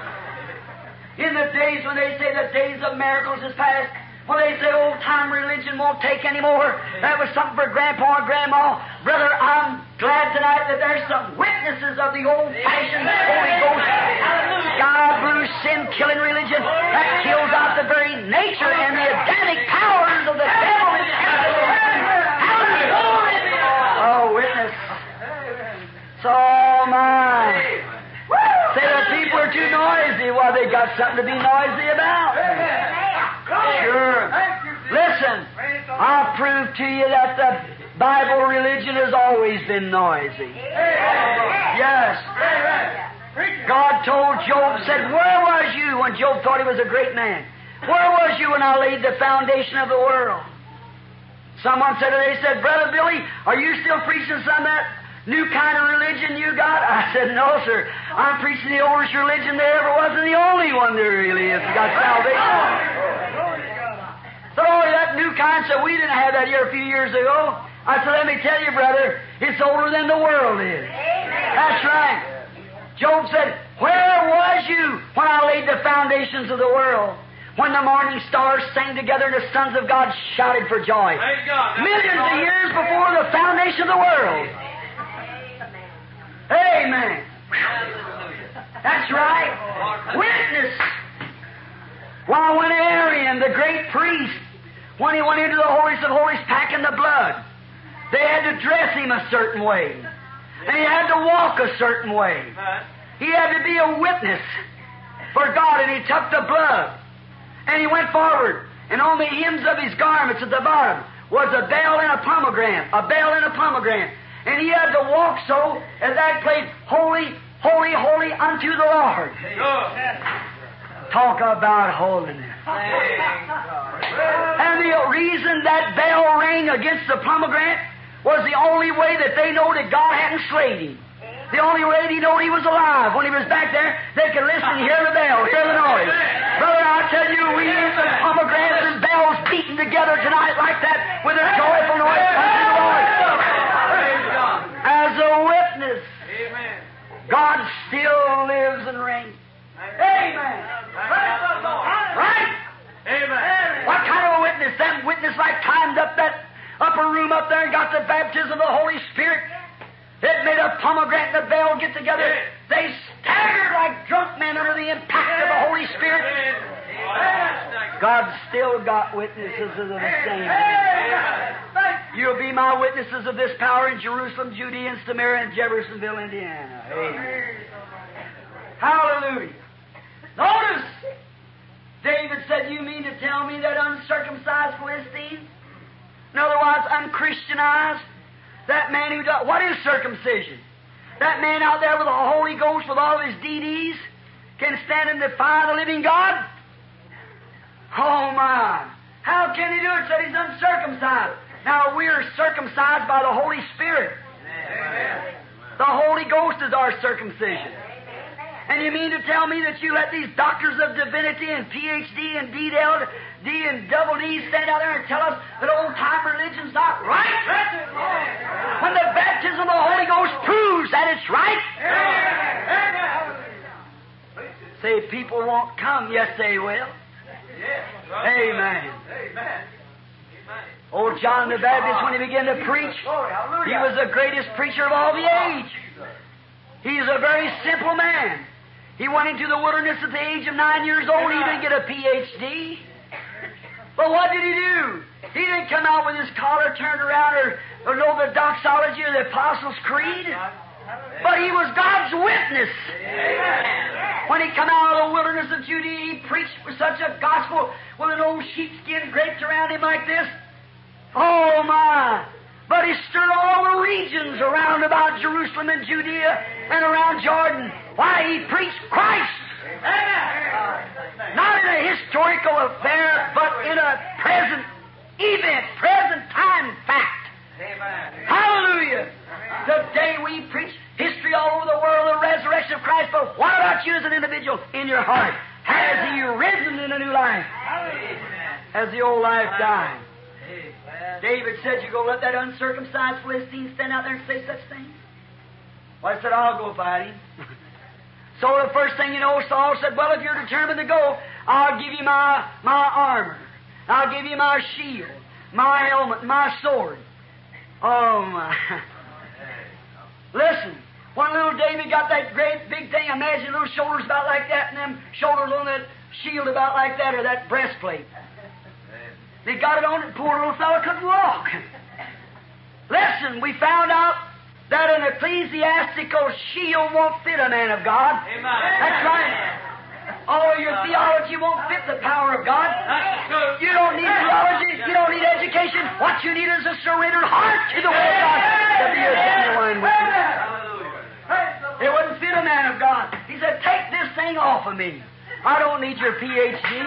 In the days when they say the days of miracles is past, when they say old-time religion won't take any more, that was something for Grandpa and Grandma. Brother, I'm glad tonight that there's some witnesses of the old-fashioned Holy Ghost, God-blue, sin-killing religion that kills out the very nature and the Adamic powers of the devil and oh, witness. So my. Say the people are too noisy. Well, they got something to be noisy about. Sure. Listen, I'll prove to you that the Bible religion has always been noisy. Yes. God told Job, said, where was you when Job thought he was a great man? Where was you when I laid the foundation of the world? Someone said, they said, Brother Billy, are you still preaching some of that new kind of religion you got? I said, no, sir. I'm preaching the oldest religion there ever was, and the only one there really is. You got salvation. So that new kind said, we didn't have that here a few years ago. I said, let me tell you, brother, it's older than the world is. That's right. Job said, where was you when I laid the foundations of the world? When the morning stars sang together and the sons of God shouted for joy. Millions of years before the foundation of the world. Amen. That's right. Witness. Why, when Aaron, the great priest, when he went into the holiest of holies packing the blood, they had to dress him a certain way. And he had to walk a certain way. He had to be a witness for God, and he took the blood. And he went forward. And on the hems of his garments at the bottom was a bell and a pomegranate. A bell and a pomegranate. And he had to walk so as that place, holy, holy, holy unto the Lord. Talk about holiness. And the reason that bell rang against the pomegranate was the only way that they know that God hadn't slain him. The only way they know he was alive. When he was back there, they could listen and hear the bell, hear the noise. Brother, I tell you, we need the pomegranates and bells beating together tonight like that with a joyful noise unto the Lord. As a witness, God still lives and reigns. Amen. Right? Amen. What kind of a witness? That witness like climbed up that upper room up there and got the baptism of the Holy Spirit. It made a pomegranate and a bell get together. They staggered like drunk men under the impact of the Holy Spirit. God still got witnesses of the same. You'll be my witnesses of this power in Jerusalem, Judea, and Samaria, and Jeffersonville, Indiana. Amen. Hallelujah. David said, you mean to tell me that uncircumcised Philistine? In other words, unchristianized? That man who does, what is circumcision? That man out there with the Holy Ghost with all of his D Ds can stand and defy the living God? Oh my! How can he do it? Said he's uncircumcised. Now we're circumcised by the Holy Spirit. Amen. The Holy Ghost is our circumcision. And you mean to tell me that you let these doctors of divinity and P H D and D L D and double D stand out there and tell us that old-time religion's not right? When the baptism of the Holy Ghost proves that it's right? Say people won't come. Yes, they will. Amen. Old John the Baptist, when he began to preach, he was the greatest preacher of all the age. He's a very simple man. He went into the wilderness at the age of nine years old. He didn't get a P H D. But what did he do? He didn't come out with his collar turned around or, or know the doxology or the Apostles' Creed. But he was God's witness. When he come out of the wilderness of Judea, he preached with such a gospel with an old sheepskin draped around him like this. Oh, my! But he stirred all the regions around about Jerusalem and Judea and around Jordan. Why? He preached Christ. Not in a historical affair, but in a present event, present time fact. Hallelujah! Today we preach history all over the world, the resurrection of Christ, but what about you as an individual in your heart? Has He risen in a new life? Has the old life died? David said, you go let that uncircumcised Philistine stand out there and say such things? Well, I said, I'll go fight him. So the first thing you know, Saul said, well, if you're determined to go, I'll give you my, my armor. I'll give you my shield, my helmet, my sword. Oh, my. Listen, when little David got that great big thing, imagine little shoulders about like that and them shoulders on that shield about like that or that breastplate. They got it on, and poor little fellow couldn't walk. Listen, we found out that an ecclesiastical shield won't fit a man of God. Amen. That's right. All your theology won't fit the power of God. You don't need theology. You don't need education. What you need is a surrendered heart to the will of God to be a genuine witness. It wouldn't fit a man of God. He said, take this thing off of me. I don't need your P H D.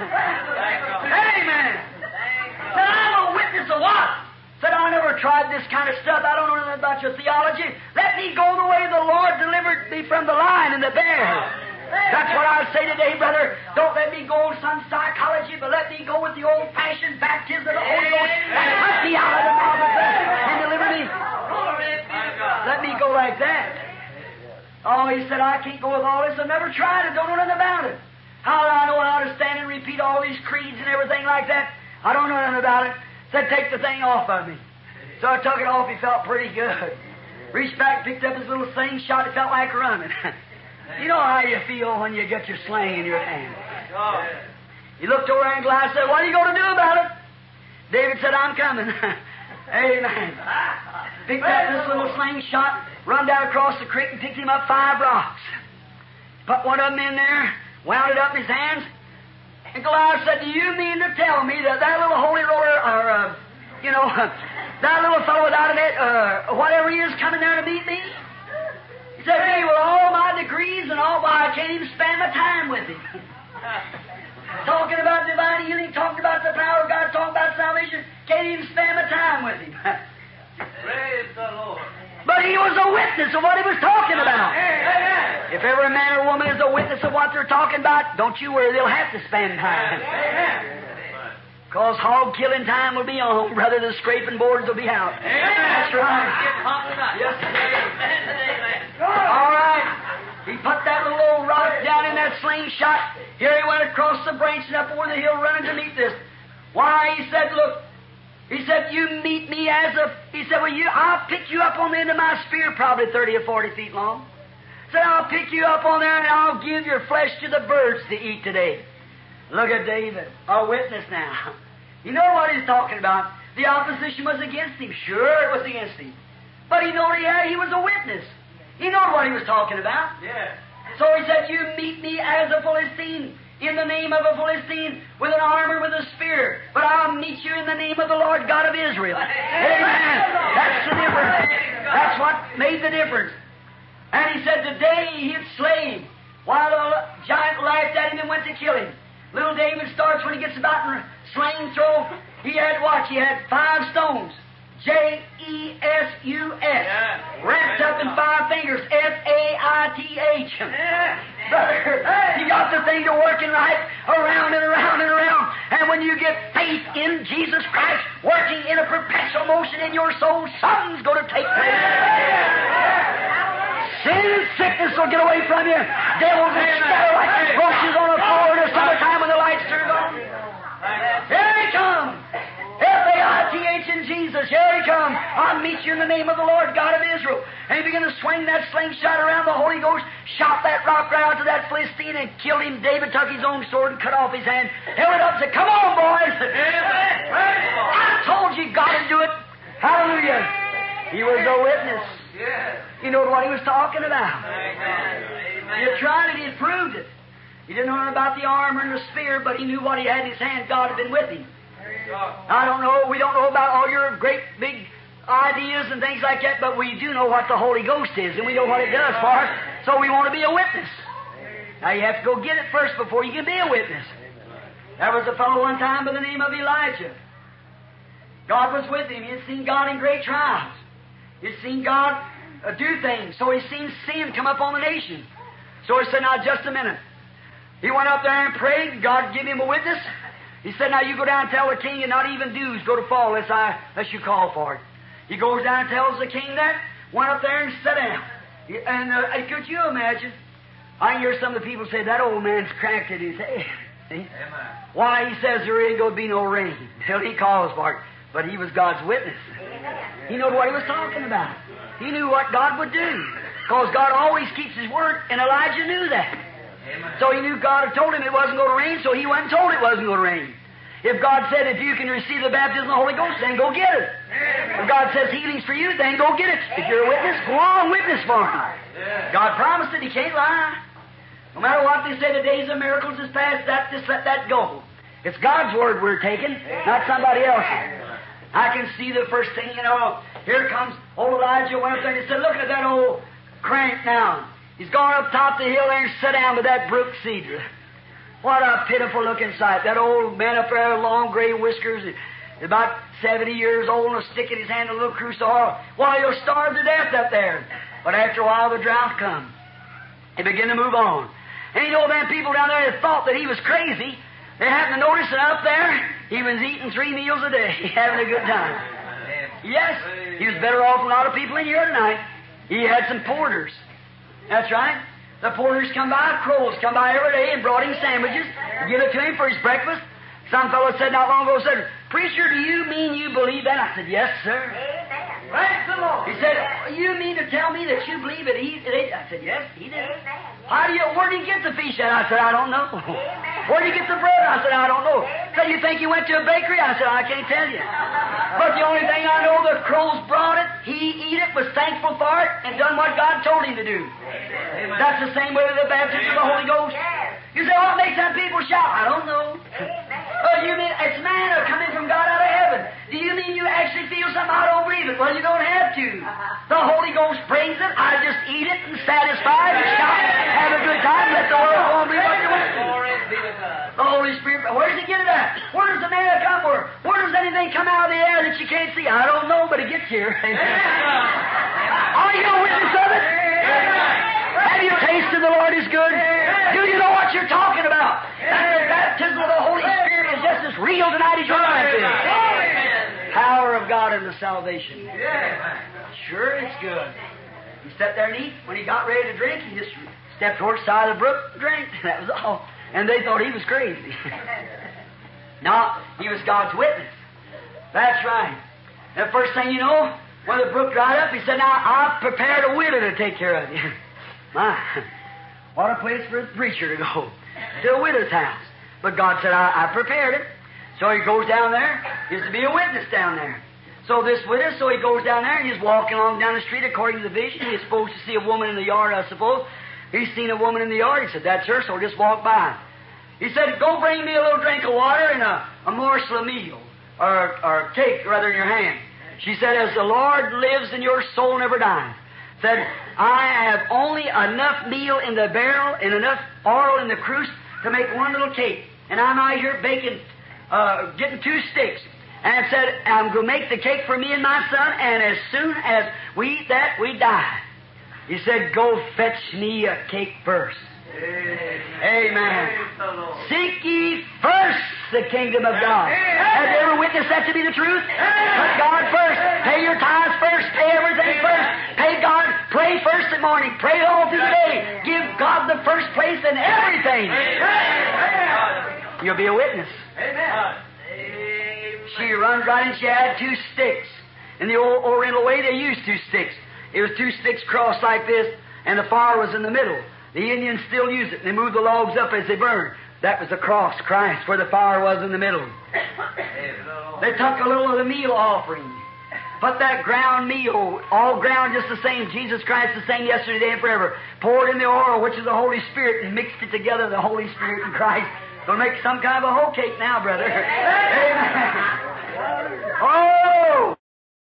Amen. Said, I'm a witness of what? Said, I never tried this kind of stuff. I don't know anything about your theology. Let me go the way the Lord delivered me from the lion and the bear. That's what I say today, brother. Don't let me go on some psychology, but let me go with the old-fashioned baptism of the Holy Ghost and hunt me out of the mouth of death and deliver me. Let me go like that. Oh, he said, I can't go with all this. I've never tried it. Don't know nothing about it. How do I know how to stand and repeat all these creeds and everything like that? I don't know nothing about it. Said, take the thing off of me. So I took it off. He felt pretty good. Reached back, picked up his little slingshot. It felt like running. You know how you feel when you get your sling in your hand. He looked over and Goliath said, what are you going to do about it? David said, I'm coming. Amen. Picked up this little slingshot, run down across the creek and picked him up five rocks. Put one of them in there, wound it up in his hands. And Goliath said, do you mean to tell me that that little holy roller, or, uh, you know, that little fellow without a net, uh, whatever he is, coming there to meet me? He said, me, with all my degrees and all, why, I can't even spend my time with him. Talking about divine healing, talking about the power of God, talking about salvation, can't even spend my time with him. Praise the Lord. But he was a witness of what he was talking about. If every man or woman is a witness of what they're talking about, don't you worry, they'll have to spend time. Because hog killing time will be on, brother. The scraping boards will be out. That's right. Yes, all right. He put that little old rock down in that slingshot. Here he went across the branch and up over the hill running to meet this. Why, he said, look, he said, you meet me as a... He said, well, you, I'll pick you up on the end of my spear, probably thirty or forty feet long. Said, I'll pick you up on there and I'll give your flesh to the birds to eat today. Look at David, a witness now. You know what he's talking about. The opposition was against him. Sure, it was against him. But he knew he had, he was a witness. He knew what he was talking about. Yeah. So he said, you meet me as a Philistine. in the name of a Philistine with an armor, with a spear, but I'll meet you in the name of the Lord God of Israel. Amen. That's the difference. That's what made the difference. And he said, today he'd slay him, while the giant laughed at him and went to kill him. Little David starts when he gets about in sling throw. He had what? He had five stones. J E S U S. Yeah. Wrapped up in five fingers. F A I T H. Yeah. Brother, you got the thing to working right around and around and around. And when you get faith in Jesus Christ working in a perpetual motion in your soul, something's going to take place. Sin and sickness will get away from you. Devils will scatter like roaches on a floor in the summertime when the lights turn on. Here he comes. F A I T H in Jesus. Here he comes. I'll meet you in the name of the Lord God of Israel. And he began to swing that slingshot around. The Holy Ghost shot that rock right out to that Philistine and killed him. David took his own sword and cut off his hand, held it up and said, come on, boys. I told you God would do it. Hallelujah. He was a witness. He knew what he was talking about. He had tried it. He had proved it. He didn't know about the armor and the spear, but he knew what he had in his hand. God had been with him. I don't know, we don't know about all your great big ideas and things like that, but we do know what the Holy Ghost is, and we know what it does for us, so we want to be a witness. Now you have to go get it first before you can be a witness. There was a fellow one time by the name of Elijah. God was with him. He had seen God in great trials. He had seen God uh, do things, so he seen sin come up on the nation. So he said, now just a minute. He went up there and prayed, and God gave him a witness. He said, now you go down and tell the king, and not even dews go to fall unless, I, unless you call for it. He goes down and tells the king that, went up there and sat down. And uh, could you imagine? I hear some of the people say, that old man's cracked at his head. See? Why, he says there ain't going to be no rain till he calls for it. But he was God's witness. He knew what he was talking about. He knew what God would do. Because God always keeps His word, and Elijah knew that. So he knew God had told him it wasn't going to rain, so he went and told it wasn't going to rain. If God said, if you can receive the baptism of the Holy Ghost, then go get it. If God says healing's for you, then go get it. If you're a witness, go on, witness for Him. God promised it. He can't lie. No matter what they say, the days of miracles is past, that, just let that go. It's God's word we're taking, not somebody else's. I can see the first thing, you know, here comes old Elijah went up there and he said, look at that old crank now. He's gone up top the hill there and sat down by that brook cedar. What a pitiful looking sight. That old man up there, long gray whiskers, about seventy years old, and sticking his hand in a little cruse of oil. Why, he'll starve to death up there. But after a while, the drought come. He began to move on. And you know, them people down there that thought that he was crazy, they happened to notice that up there, he was eating three meals a day, having a good time. Yes, he was better off than a lot of people in here tonight. He had some porters. That's right. The porters come by, crows come by every day and brought him sandwiches, give it to him for his breakfast. Some fellow said not long ago, said, preacher, do you mean you believe that? I said, yes, sir. Amen. Praise the Lord. He said, you mean to tell me that you believe that he did? I said, yes, he did. Amen. How do you, where did you get the fish at? I said, I don't know. Amen. Where did you get the bread? I said, I don't know. Amen. Said, you think you went to a bakery? I said, I can't tell you. But the only thing I know, the crows brought it, he eat it, was thankful for it, and done what God told him to do. Amen. That's the same way with the baptism of the Holy Ghost. You say, what makes some people shout? I don't know. Oh, you mean it's manna coming from God out of heaven? Do you mean you actually feel something? I don't believe it. Well, you don't have to. The Holy Ghost brings it. I just eat it and satisfied and shout, have a good time, let the world go and believe what you want to. The Holy Spirit, where does He get it at? Where does the manna come from? Where does anything come out of the air that you can't see? I don't know, but it gets here. Are you a witness of it? Have you tasted the Lord is good? Do you know what you're talking about? That the baptism of the Holy Spirit is just as real tonight as your life is. Power of God in the salvation. Sure, it's good. He sat there and ate. When he got ready to drink, he just stepped towards the side of the brook and drank. That was all. And they thought he was crazy. No, he was God's witness. That's right. And the first thing you know, when the brook dried up, he said, now I've prepared a widow to take care of you. My, what a place for a preacher to go. To a widow's house. But God said, I, I prepared it. So he goes down there. He's to be a witness down there. So this widow, so he goes down there and he's walking along down the street according to the vision. He's supposed to see a woman in the yard, I suppose. He's seen a woman in the yard. He said, that's her, so just walk by. He said, go bring me a little drink of water and a, a morsel of meal, or, or cake, rather, in your hand. She said, as the Lord lives and your soul never dies, said, I have only enough meal in the barrel and enough oil in the cruse to make one little cake. And I'm out here baking, uh, getting two sticks. And said, I'm going to make the cake for me and my son, and as soon as we eat that, we die. He said, go fetch me a cake first. Amen. Amen. Seek ye first the kingdom of God. Have you ever witnessed that to be the truth? Put God first. Pay your tithes first. Pay everything first. Pay God. Pray first in the morning. Pray all through the day. Give God the first place in everything. You'll be a witness. Amen. She runs right in. She had two sticks. In the old Oriental way, they used two sticks. It was two sticks crossed like this, and the fire was in the middle. The Indians still use it. They move the logs up as they burn. That was the cross, Christ, where the fire was in the middle. They took a little of the meal offering. Put that ground meal, all ground just the same, Jesus Christ the same yesterday, today, and forever. Poured in the oil, which is the Holy Spirit, and mixed it together, the Holy Spirit and Christ. Going to make some kind of a whole cake now, brother. Amen. Oh!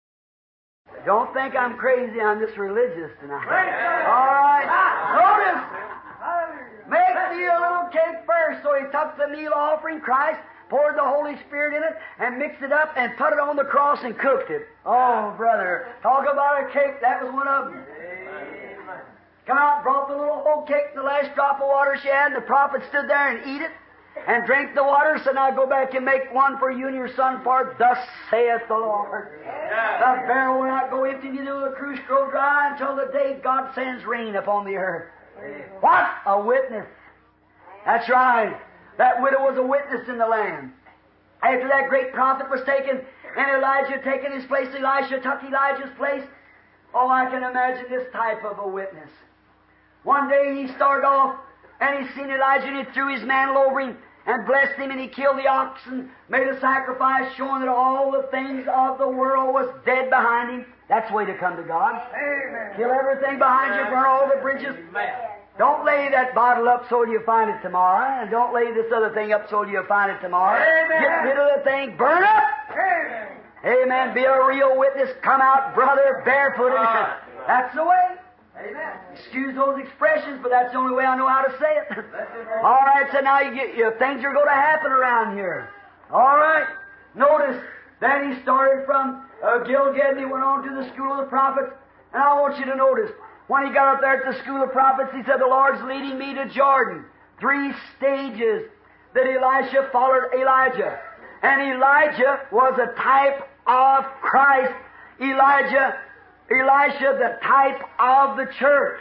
Don't think I'm crazy. I'm just religious tonight. All right. Notice. Make me a little cake first. So he took the meal offering, Christ, poured the Holy Spirit in it, and mixed it up and put it on the cross and cooked it. Oh, brother. Talk about a cake. That was one of them. Come out, brought the little old cake, the last drop of water she had, and the prophet stood there and eat it and drank the water. So now go back and make one for you and your son, for thus saith the Lord. The barrel will not go empty, neither will the cruse grow dry until the day God sends rain upon the earth. What a witness! That's right. That widow was a witness in the land. After that great prophet was taken, and Elijah taken his place, Elisha took Elijah's place. Oh, I can imagine this type of a witness. One day he started off, and he seen Elijah, and he threw his mantle over him, and blessed him, and he killed the ox, and made a sacrifice, showing that all the things of the world was dead behind him. That's the way to come to God. Amen. Kill everything behind you, burn all the bridges. Amen. Don't lay that bottle up so you'll find it tomorrow, and don't lay this other thing up so you'll find it tomorrow. Amen. Get rid of the thing, burn up. Amen. Amen. Be a real witness. Come out, brother, barefooted. Uh, that's the way. Amen. Excuse those expressions, but that's the only way I know how to say it. All right, so now you get, you, things are going to happen around here. All right. Notice, then he started from uh, Gilgal, and he went on to the school of the prophets. And I want you to notice, when he got up there at the school of prophets, he said, the Lord's leading me to Jordan. Three stages that Elisha followed Elijah. And Elijah was a type of Christ. Elijah Elisha, the type of the church.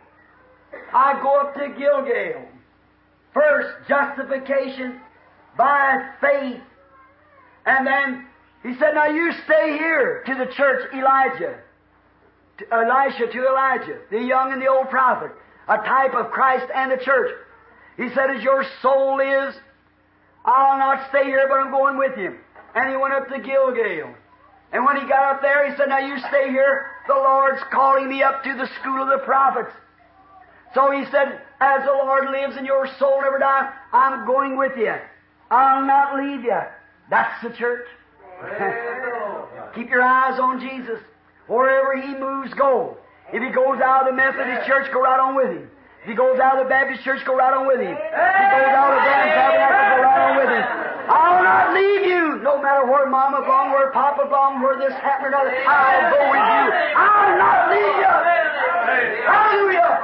I go up to Gilgal. First, justification by faith. And then he said, now you stay here to the church, Elijah. To Elisha to Elijah, the young and the old prophet, a type of Christ and the church. He said, as your soul is, I'll not stay here, but I'm going with you. And he went up to Gilgal. And when he got up there, he said, now you stay here. The Lord's calling me up to the school of the prophets. So he said, as the Lord lives and your soul never dies, I'm going with you. I'll not leave you. That's the church. Keep your eyes on Jesus. Wherever he moves, go. If he goes out of the Methodist church, go right on with him. If he goes out of the Baptist church, go right on with him. If he goes out of the Baptist tabernacle, go right on with him. I'll not leave you, no matter where Mama belongs, where Papa belongs, where this happened or another. I'll go with you. I'll not leave you. Hallelujah.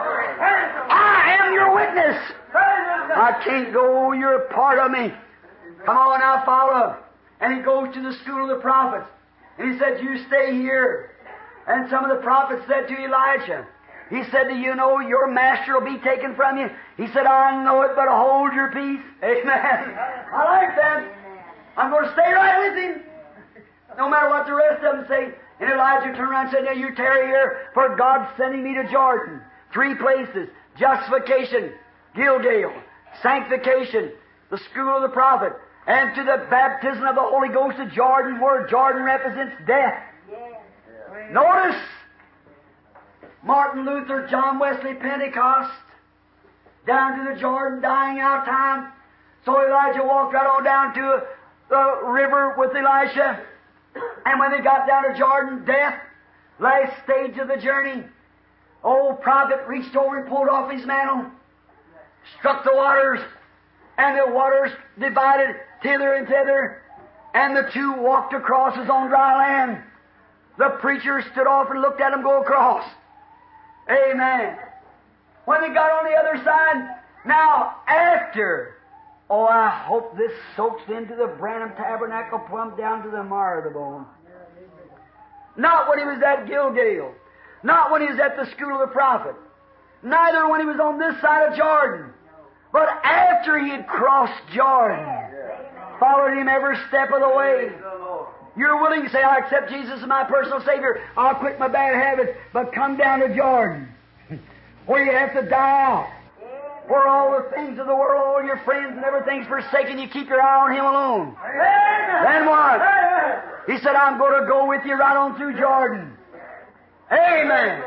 I am your witness. I can't go. You're a part of me. Come on now, follow. And he goes to the school of the prophets. And he said, you stay here. And some of the prophets said to Elijah, he said, do you know your master will be taken from you? He said, I know it, but hold your peace. Amen. I like that. I'm going to stay right with him. No matter what the rest of them say. And Elijah turned around and said, now you tarry here, for God's sending me to Jordan. Three places. Justification, Gilgal. Sanctification, the school of the prophet. And to the baptism of the Holy Ghost of Jordan, where Jordan represents death. Notice, Martin Luther, John Wesley, Pentecost, down to the Jordan, dying out time. So Elijah walked right on down to the river with Elisha. And when they got down to Jordan, death, last stage of the journey, old prophet reached over and pulled off his mantle, struck the waters, and the waters divided hither and thither, and the two walked across as on dry land. The preacher stood off and looked at them go across. Amen. When they got on the other side, now after, oh, I hope this soaks into the Branham Tabernacle plumb down to the marrow of the bone. Not when he was at Gilgal. Not when he was at the school of the prophet. Neither when he was on this side of Jordan. But after he had crossed Jordan, followed him every step of the way. You're willing to say, I accept Jesus as my personal Savior. I'll quit my bad habits, but come down to Jordan, where you have to die out. Where all the things of the world, all your friends and everything's forsaken, you keep your eye on Him alone. Amen. Then what? Amen. He said, I'm going to go with you right on through Jordan. Amen.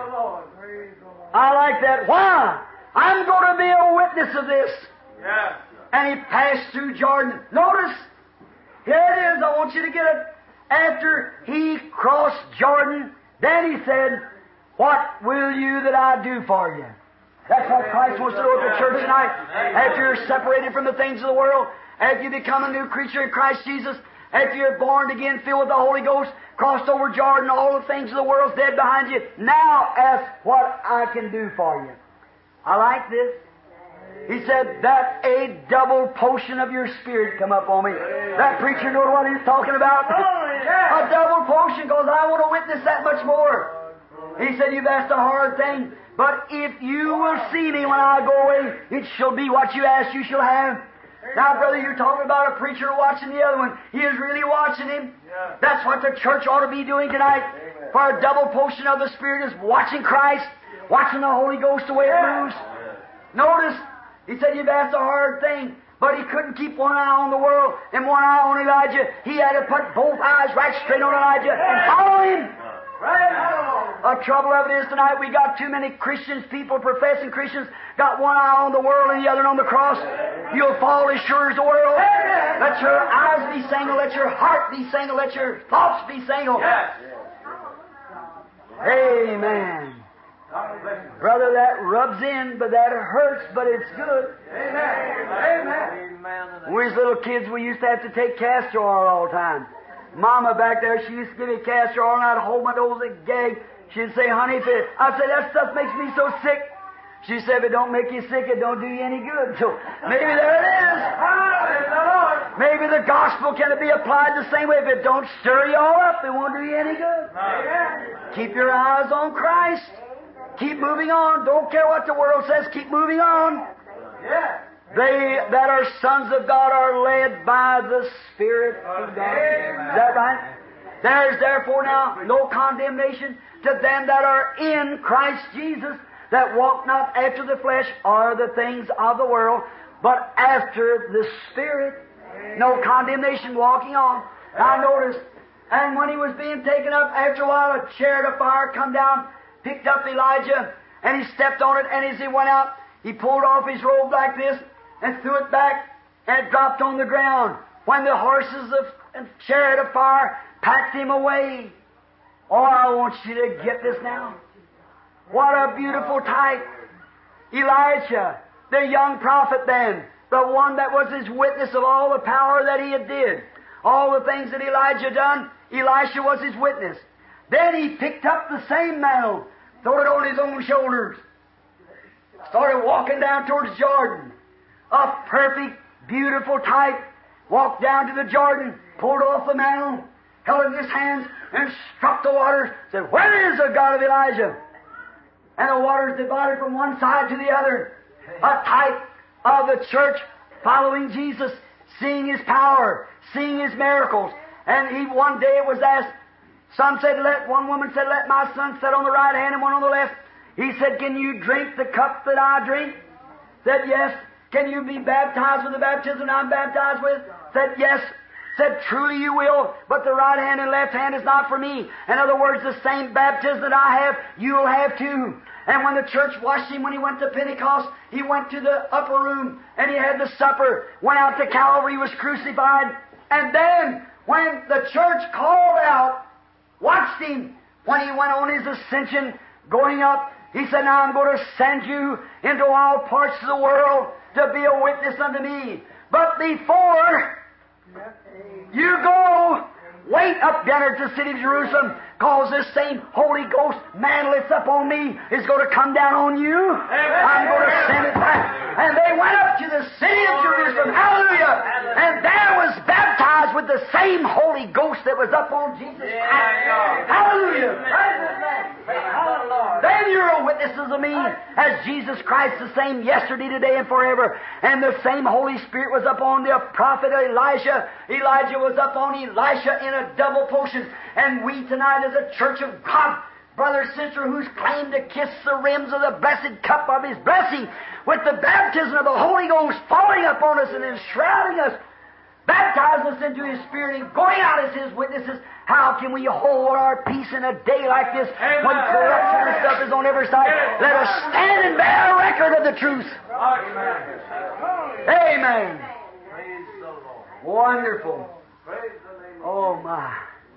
I like that. Why? I'm going to be a witness of this. Yeah. And he passed through Jordan. Notice, here it is. I want you to get it. After he crossed Jordan, then he said, what will you that I do for you? That's what Christ wants to do at the church tonight. After you're separated from the things of the world, after you become a new creature in Christ Jesus, after you're born again, filled with the Holy Ghost, crossed over Jordan, all the things of the world's dead behind you. Now ask what I can do for you. I like this. He said, that a double potion of your Spirit come up on me. That preacher knows what he's talking about. A double potion, because I want to witness that much more. He said, you've asked a hard thing, but if you will see me when I go away, it shall be what you ask you shall have. Now, brother, you're talking about a preacher watching the other one. He is really watching him. That's what the church ought to be doing tonight. For a double potion of the Spirit is watching Christ, watching the Holy Ghost the way it moves. Notice, he said, you've asked a hard thing, but he couldn't keep one eye on the world and one eye on Elijah. He had to put both eyes right straight on Elijah and follow him. The trouble of it is tonight we got too many Christians, people professing Christians, got one eye on the world and the other on the cross. You'll fall as sure as the world. Let your eyes be single, let your heart be single, let your thoughts be single. Amen. Brother, that rubs in, but that hurts, but it's good. Amen. Amen. When we was little kids, we used to have to take castor oil all the time. Mama back there, she used to give me castor oil, and I'd hold my nose and gag. She'd say, honey, if it, I'd say, that stuff makes me so sick. She said, if it don't make you sick, it don't do you any good. So maybe there it is. Maybe the gospel can be applied the same way. If it don't stir you all up, it won't do you any good. Keep your eyes on Christ. Keep moving on. Don't care what the world says. Keep moving on. They that are sons of God are led by the Spirit of God. Is that right? There is therefore now no condemnation to them that are in Christ Jesus, that walk not after the flesh or the things of the world, but after the Spirit. No condemnation, walking on. Now notice, and when he was being taken up, after a while a chariot of fire come down, picked up Elijah, and he stepped on it, and as he went out, he pulled off his robe like this, and threw it back, and it dropped on the ground. When the horses of and chariot of fire packed him away. Oh, I want you to get this now. What a beautiful type. Elijah, the young prophet then, the one that was his witness of all the power that he had did, all the things that Elijah done, Elisha was his witness. Then he picked up the same mantle, threw it on his own shoulders, started walking down towards Jordan. A perfect, beautiful type. Walked down to the Jordan, pulled off the mantle, held it in his hands, and struck the water. Said, where is the God of Elijah? And the waters divided from one side to the other. A type of the church following Jesus, seeing His power, seeing His miracles. And he one day it was asked, some said, let one woman said, let my son sit on the right hand and one on the left. He said, can you drink the cup that I drink? Said, yes. Can you be baptized with the baptism I'm baptized with? Said, yes. said, truly you will, but the right hand and left hand is not for me. In other words, the same baptism that I have, you'll have too. And when the church washed him, when he went to Pentecost, he went to the upper room and he had the supper, went out to Calvary, was crucified. And then, when the church called out, watched him, when he went on his ascension, going up, he said, now I'm going to send you into all parts of the world to be a witness unto me. But before you go, wait up yonder to the city of Jerusalem, because this same Holy Ghost mantle that's up on me is going to come down on you. I'm going to send it back. And they went up to the city of Jerusalem. Hallelujah! And there was baptized with the same Holy Ghost that was up on Jesus Christ. Hallelujah! Then you're a witnesses of me, as Jesus Christ the same yesterday, today, and forever. And the same Holy Spirit was upon the prophet Elijah. Elijah was upon Elisha in a double portion. And we tonight as a church of God, brother, sister, who's claimed to kiss the rims of the blessed cup of His blessing with the baptism of the Holy Ghost falling upon us and enshrouding us, baptizing us into His Spirit and going out as His witnesses. How can we hold our peace in a day like this when corruption and stuff is on every side? Let us stand and bear a record of the truth. Amen. Wonderful. Oh my.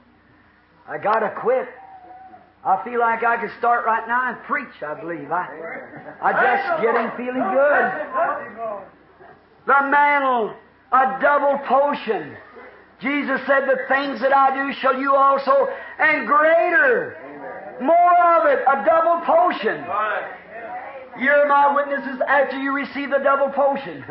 I gotta quit. I feel like I could start right now and preach, I believe. I, I just getting feeling good. The mantle, a double potion. Jesus said, the things that I do shall you also, and greater. More of it, a double potion. You're my witnesses after you receive the double potion.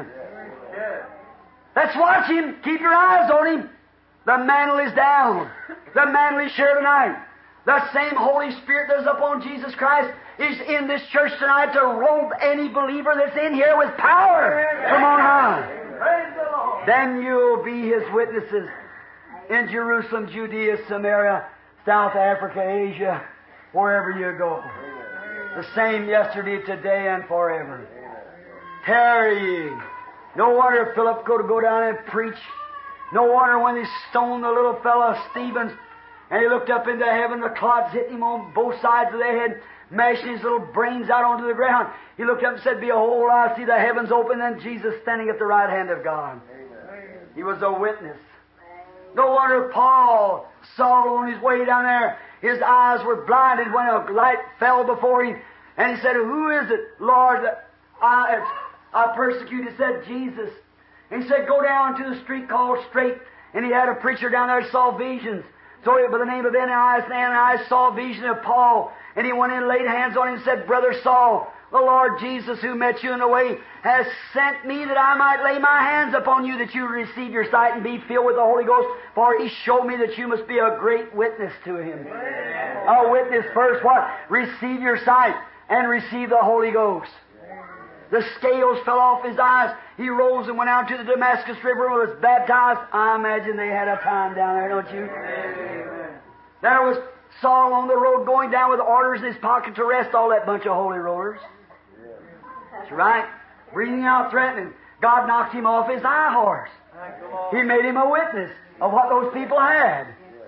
Let's watch Him. Keep your eyes on Him. The mantle is down. The mantle is shared tonight. The same Holy Spirit that's upon Jesus Christ is in this church tonight to robe any believer that's in here with power from on high. Then you'll be His witnesses in Jerusalem, Judea, Samaria, South Africa, Asia, wherever you go. The same yesterday, today, and forever. Tarry ye. No wonder Philip could go down and preach. No wonder when they stoned the little fellow Stephen, and he looked up into heaven, the clods hitting him on both sides of the head, mashing his little brains out onto the ground. He looked up and said, behold, I see the heavens open, and Jesus standing at the right hand of God. Amen. He was a witness. No wonder Paul, Saul on his way down there, his eyes were blinded when a light fell before him, and he said, who is it, Lord, that I, I persecuted? He said, Jesus. And he said, go down to the street called Straight. And he had a preacher down there who saw visions. So by the name of Ananias, and Ananias saw a vision of Paul. And he went in and laid hands on him and said, Brother Saul, the Lord Jesus who met you in the way has sent me that I might lay my hands upon you, that you receive your sight and be filled with the Holy Ghost. For He showed me that you must be a great witness to Him. A witness first, what? Receive your sight and receive the Holy Ghost. The scales fell off his eyes. He rose and went out to the Damascus River and was baptized. I imagine they had a time down there, don't you? Amen. There was Saul on the road going down with orders in his pocket to arrest all that bunch of holy rollers. That's right. Breathing out, threatening. God knocked him off his high horse. He made him a witness of what those people had.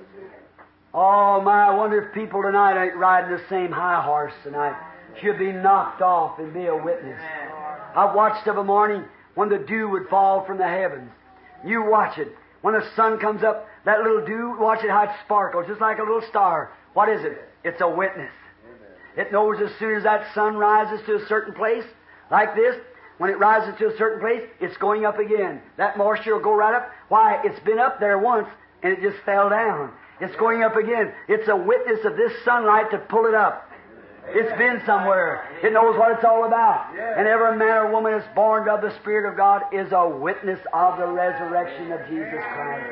Oh my, I wonder if people tonight ain't riding the same high horse tonight. Should be knocked off and be a witness. I watched of a morning when the dew would fall from the heavens. You watch it. When the sun comes up, that little dew, watch it how it sparkles, just like a little star. What is it? It's a witness. It knows as soon as that sun rises to a certain place, like this, when it rises to a certain place, it's going up again. That moisture will go right up. Why? It's been up there once, and it just fell down. It's going up again. It's a witness of this sunlight to pull it up. It's been somewhere. It knows what it's all about. And every man or woman that's born of the Spirit of God is a witness of the resurrection of Jesus Christ.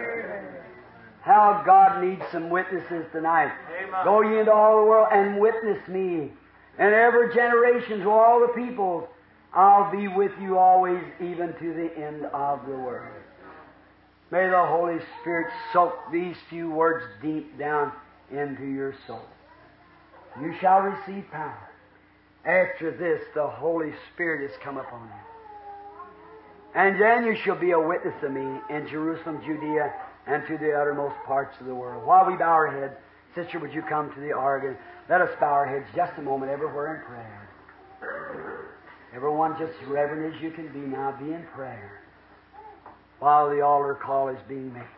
How God needs some witnesses tonight. Go ye into all the world and witness me. And every generation to all the peoples, I'll be with you always, even to the end of the world. May the Holy Spirit soak these few words deep down into your soul. You shall receive power. After this, the Holy Spirit has come upon you. And then you shall be a witness of me in Jerusalem, Judea, and to the uttermost parts of the world. While we bow our heads, sister, would you come to the organ? Let us bow our heads just a moment everywhere in prayer. Everyone just reverent as you can be now, be in prayer while the altar call is being made.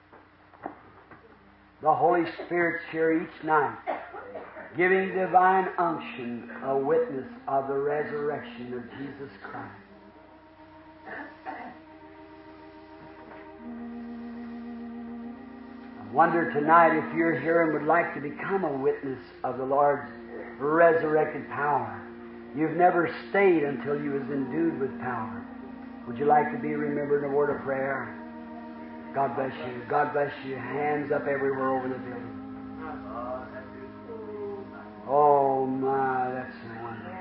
The Holy Spirit's here each night, giving divine unction, a witness of the resurrection of Jesus Christ. I wonder tonight if you're here and would like to become a witness of the Lord's resurrected power. You've never stayed until you was endued with power. Would you like to be remembered in a word of prayer? God bless you. God bless you. Hands up everywhere over the building. Oh my, that's wonderful.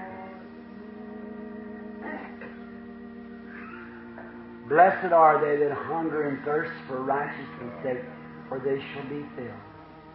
Blessed are they that hunger and thirst for righteousness' sake, for they shall be filled.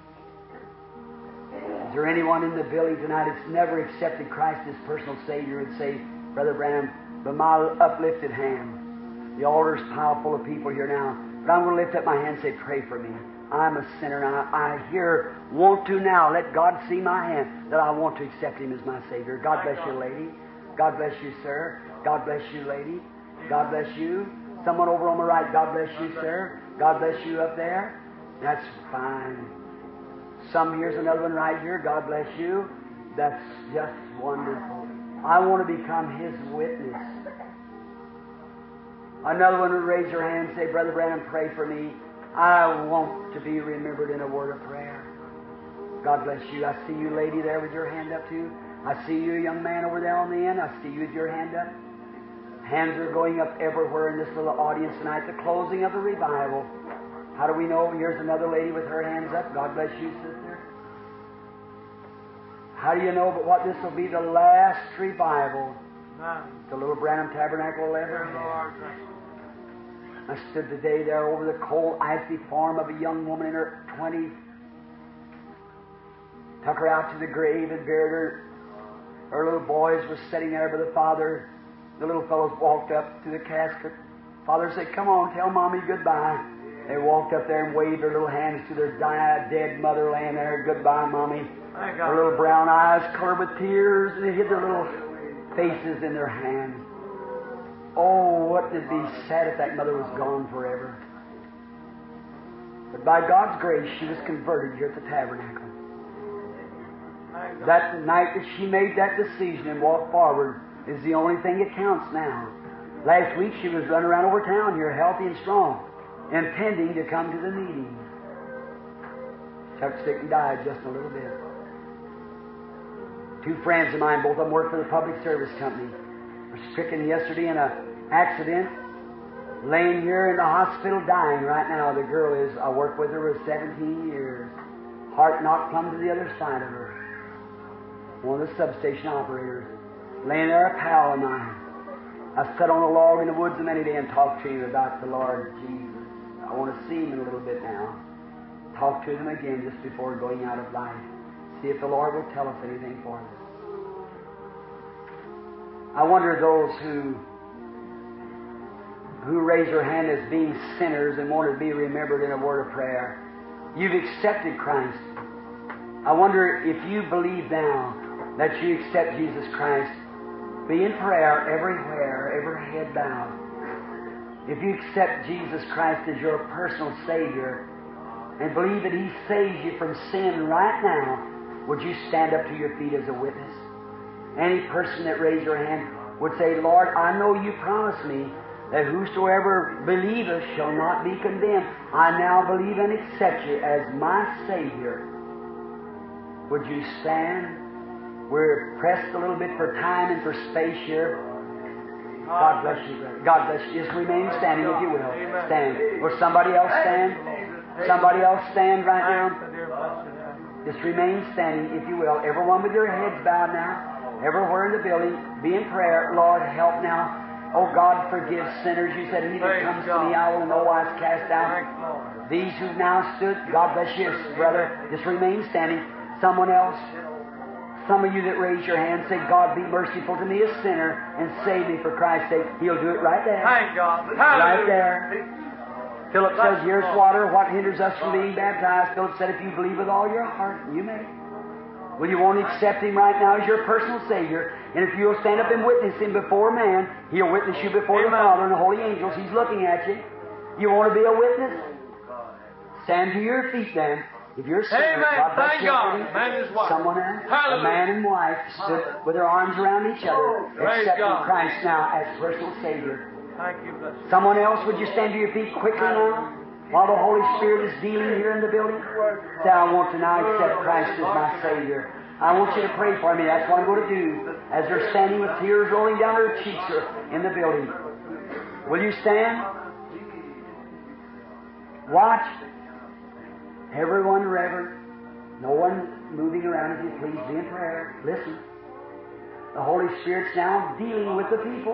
Is there anyone in the building tonight that's never accepted Christ as personal Savior and say, Brother Branham, by my uplifted hand, the altar's piled full of people here now, but I'm going to lift up my hand and say, pray for me. I'm a sinner, and I, I here want to now let God see my hand that I want to accept Him as my Savior. God bless you, lady. God bless you, sir. God bless you, lady. God bless you. Someone over on the right, God bless you, sir. God bless you up there. That's fine. Some here's another one right here. God bless you. That's just wonderful. I want to become His witness. Another one would raise your hand and say, Brother Branham, pray for me. I want to be remembered in a word of prayer. God bless you. I see you, lady, there with your hand up too. I see you, young man, over there on the end. I see you with your hand up. Hands are going up everywhere in this little audience tonight. The closing of the revival. How do we know? Here's another lady with her hands up. God bless you, sister. How do you know but what this will be the last revival the little Branham Tabernacle will ever have? I stood today there over the cold, icy form of a young woman in her twenties. Took her out to the grave and buried her. Her little boys were sitting there by the father. The little fellows walked up to the casket. Father said, come on, tell Mommy goodbye. They walked up there and waved their little hands to their dead mother laying there. Goodbye, Mommy. Her little brown eyes colored with tears, and they hid their little faces in their hands. Oh, what did be sad if that mother was gone forever. But by God's grace, she was converted here at the tabernacle. That night that she made that decision and walked forward is the only thing that counts now. Last week she was running around over town here, healthy and strong, intending to come to the meeting. Took sick and died just a little bit. Two friends of mine, both of them work for the Public Service Company, were stricken yesterday in an accident, laying here in the hospital dying right now. The girl is, I worked with her for seventeen years. Heart knocked plumb to the other side of her. One of the substation operators, laying there, a pal of mine. I sat on a log in the woods a minute and talked to him about the Lord Jesus. I want to see him in a little bit now. Talk to him again just before going out of life. See if the Lord will tell us anything for us. I wonder those who who raise their hand as being sinners and want to be remembered in a word of prayer. You've accepted Christ. I wonder if you believe now that you accept Jesus Christ. Be in prayer everywhere, every head bowed. If you accept Jesus Christ as your personal Savior and believe that He saves you from sin right now, would you stand up to your feet as a witness? Any person that raised your hand would say, Lord, I know you promised me that whosoever believeth shall not be condemned. I now believe and accept you as my Savior. Would you stand? We're pressed a little bit for time and for space here. God bless you, brother. God bless you. Just remain standing if you will. Stand. Will somebody else stand? Somebody else stand right now? Just remain standing if you will. Everyone with your heads bowed now. Everywhere in the building, be in prayer. Lord, help now. Oh God, forgive sinners. You said, he that comes to me, I will in no wise cast out. These who now stood, God bless you, brother. Just remain standing. Someone else. Some of you that raise your hand say, God, be merciful to me, a sinner, and save me for Christ's sake. He'll do it right there. Thank God. Right there. Philip says, here's water. What hinders us from being baptized? Philip said, if you believe with all your heart, you may. Well, you won't accept Him right now as your personal Savior. And if you'll stand up and witness Him before man, He'll witness you before the Father and the holy angels. He's looking at you. You want to be a witness? Stand to your feet then. If you're a sinner, God bless you. Someone else, a man and wife, stood with their arms around each other, accepting Christ now as personal Savior. Someone else, would you stand to your feet quickly now? While the Holy Spirit is dealing here in the building? Say, I want to now accept Christ as my Savior. I want you to pray for me. That's what I'm going to do. As they're standing with tears rolling down their cheeks in the building. Will you stand? Watch. Everyone reverent. No one moving around, if you please. Be in prayer. Listen. The Holy Spirit's now dealing with the people.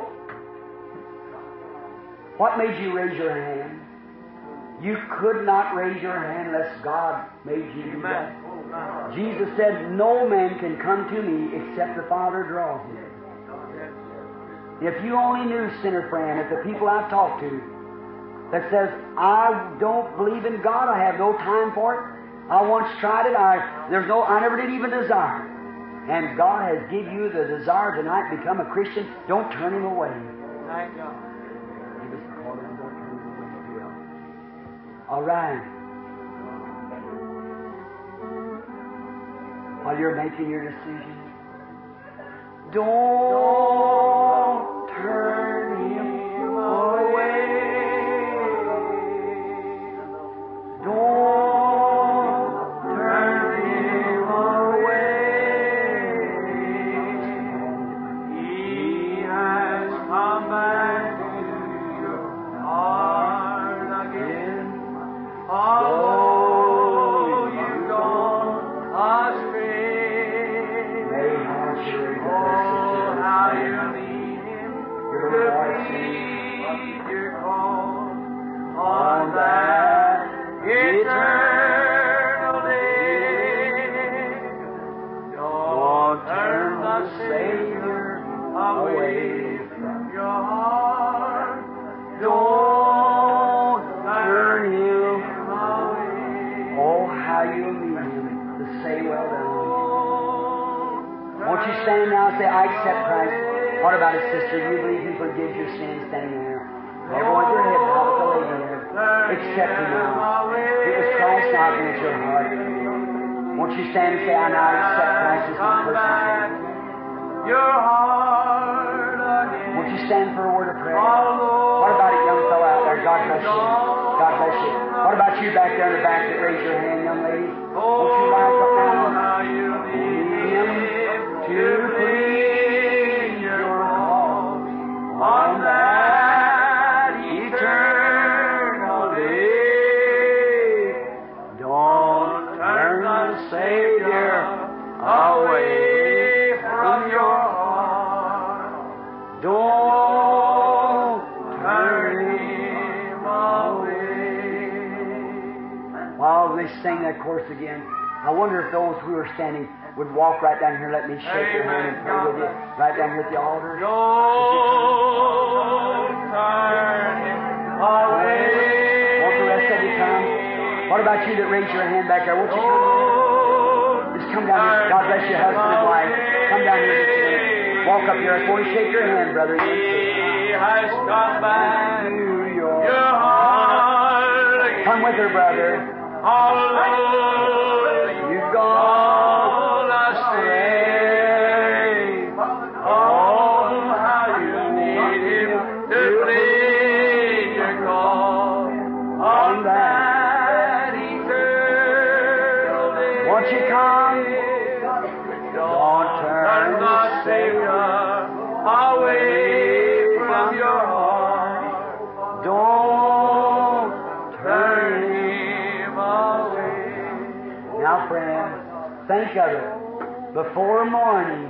What made you raise your hand? You could not raise your hand unless God made you do that. Jesus said, no man can come to me except the Father draws him. If you only knew, sinner friend, that the people I've talked to that says, I don't believe in God, I have no time for it, I once tried it, I there's no I never did even desire. And God has given you the desire tonight to become a Christian, don't turn Him away. Thank God. All right. While you're making your decision, don't turn Him away. Don't turn Him away. He has come back to your heart again. Although you've gone astray, oh, how you need Him to plead your cause on that eternal day. Don't turn the Savior away from your heart. Don't turn Him. Oh, how you need Him to say, well done. Won't you stand now and say, I accept Christ? What about it, sister? You believe He forgives your sins standing there? Everyone's your head now with the lady there. Accept Him now. It was Christ knocking at your heart. Won't you stand and say, I now accept Christ as my personal your heart again. Won't you stand for a word of prayer? What about it, young fellow out there? God bless you. God bless you. What about you back there in the back that raised your hand, young lady? Won't you rise up now? Need Him to plead your cause on that eternal day. Don't turn the Savior away from your heart. Don't turn Him away. While they sing that chorus again, I wonder if those who are standing would walk right down here, let me shake your hand and pray with you, right down here at the altar. Don't turn Him away. Won't the rest of you come? What about you that raised your hand back there? Won't you come? Just come down here. God bless you, husband and wife. Come down here just a minute. Walk up here. I want to shake your hand, brother. He has come back to your heart. Come with her, brother. Although you've gone astray, oh, how you need Him to plead your cause on that eternal day. Won't you come? Don't turn the Savior away from your heart. Don't turn Him away. Now, friend, think of it. Before morning,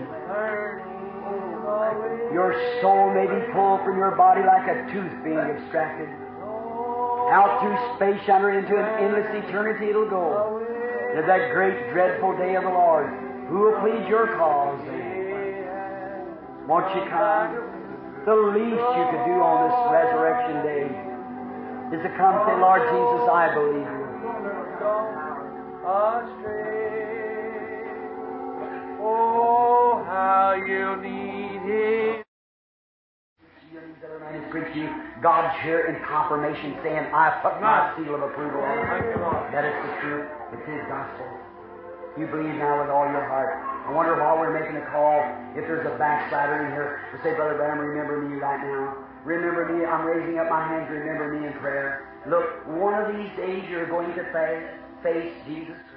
your soul may be pulled from your body like a tooth being extracted. Out through space yonder into an endless eternity it'll go. To that great, dreadful day of the Lord. Who will plead your cause then? Won't you come? The least you could do on this resurrection day is to come and say, Lord Jesus, I believe you. Oh, how you need Him. God's here in confirmation saying, I put my seal of approval on it. That is the truth. It's His gospel. You believe now with all your heart. I wonder while we're making a call, if there's a backslider in here to say, Brother Branham, remember me right now. Remember me. I'm raising up my hands. Remember me in prayer. Look, one of these days you're going to face, face Jesus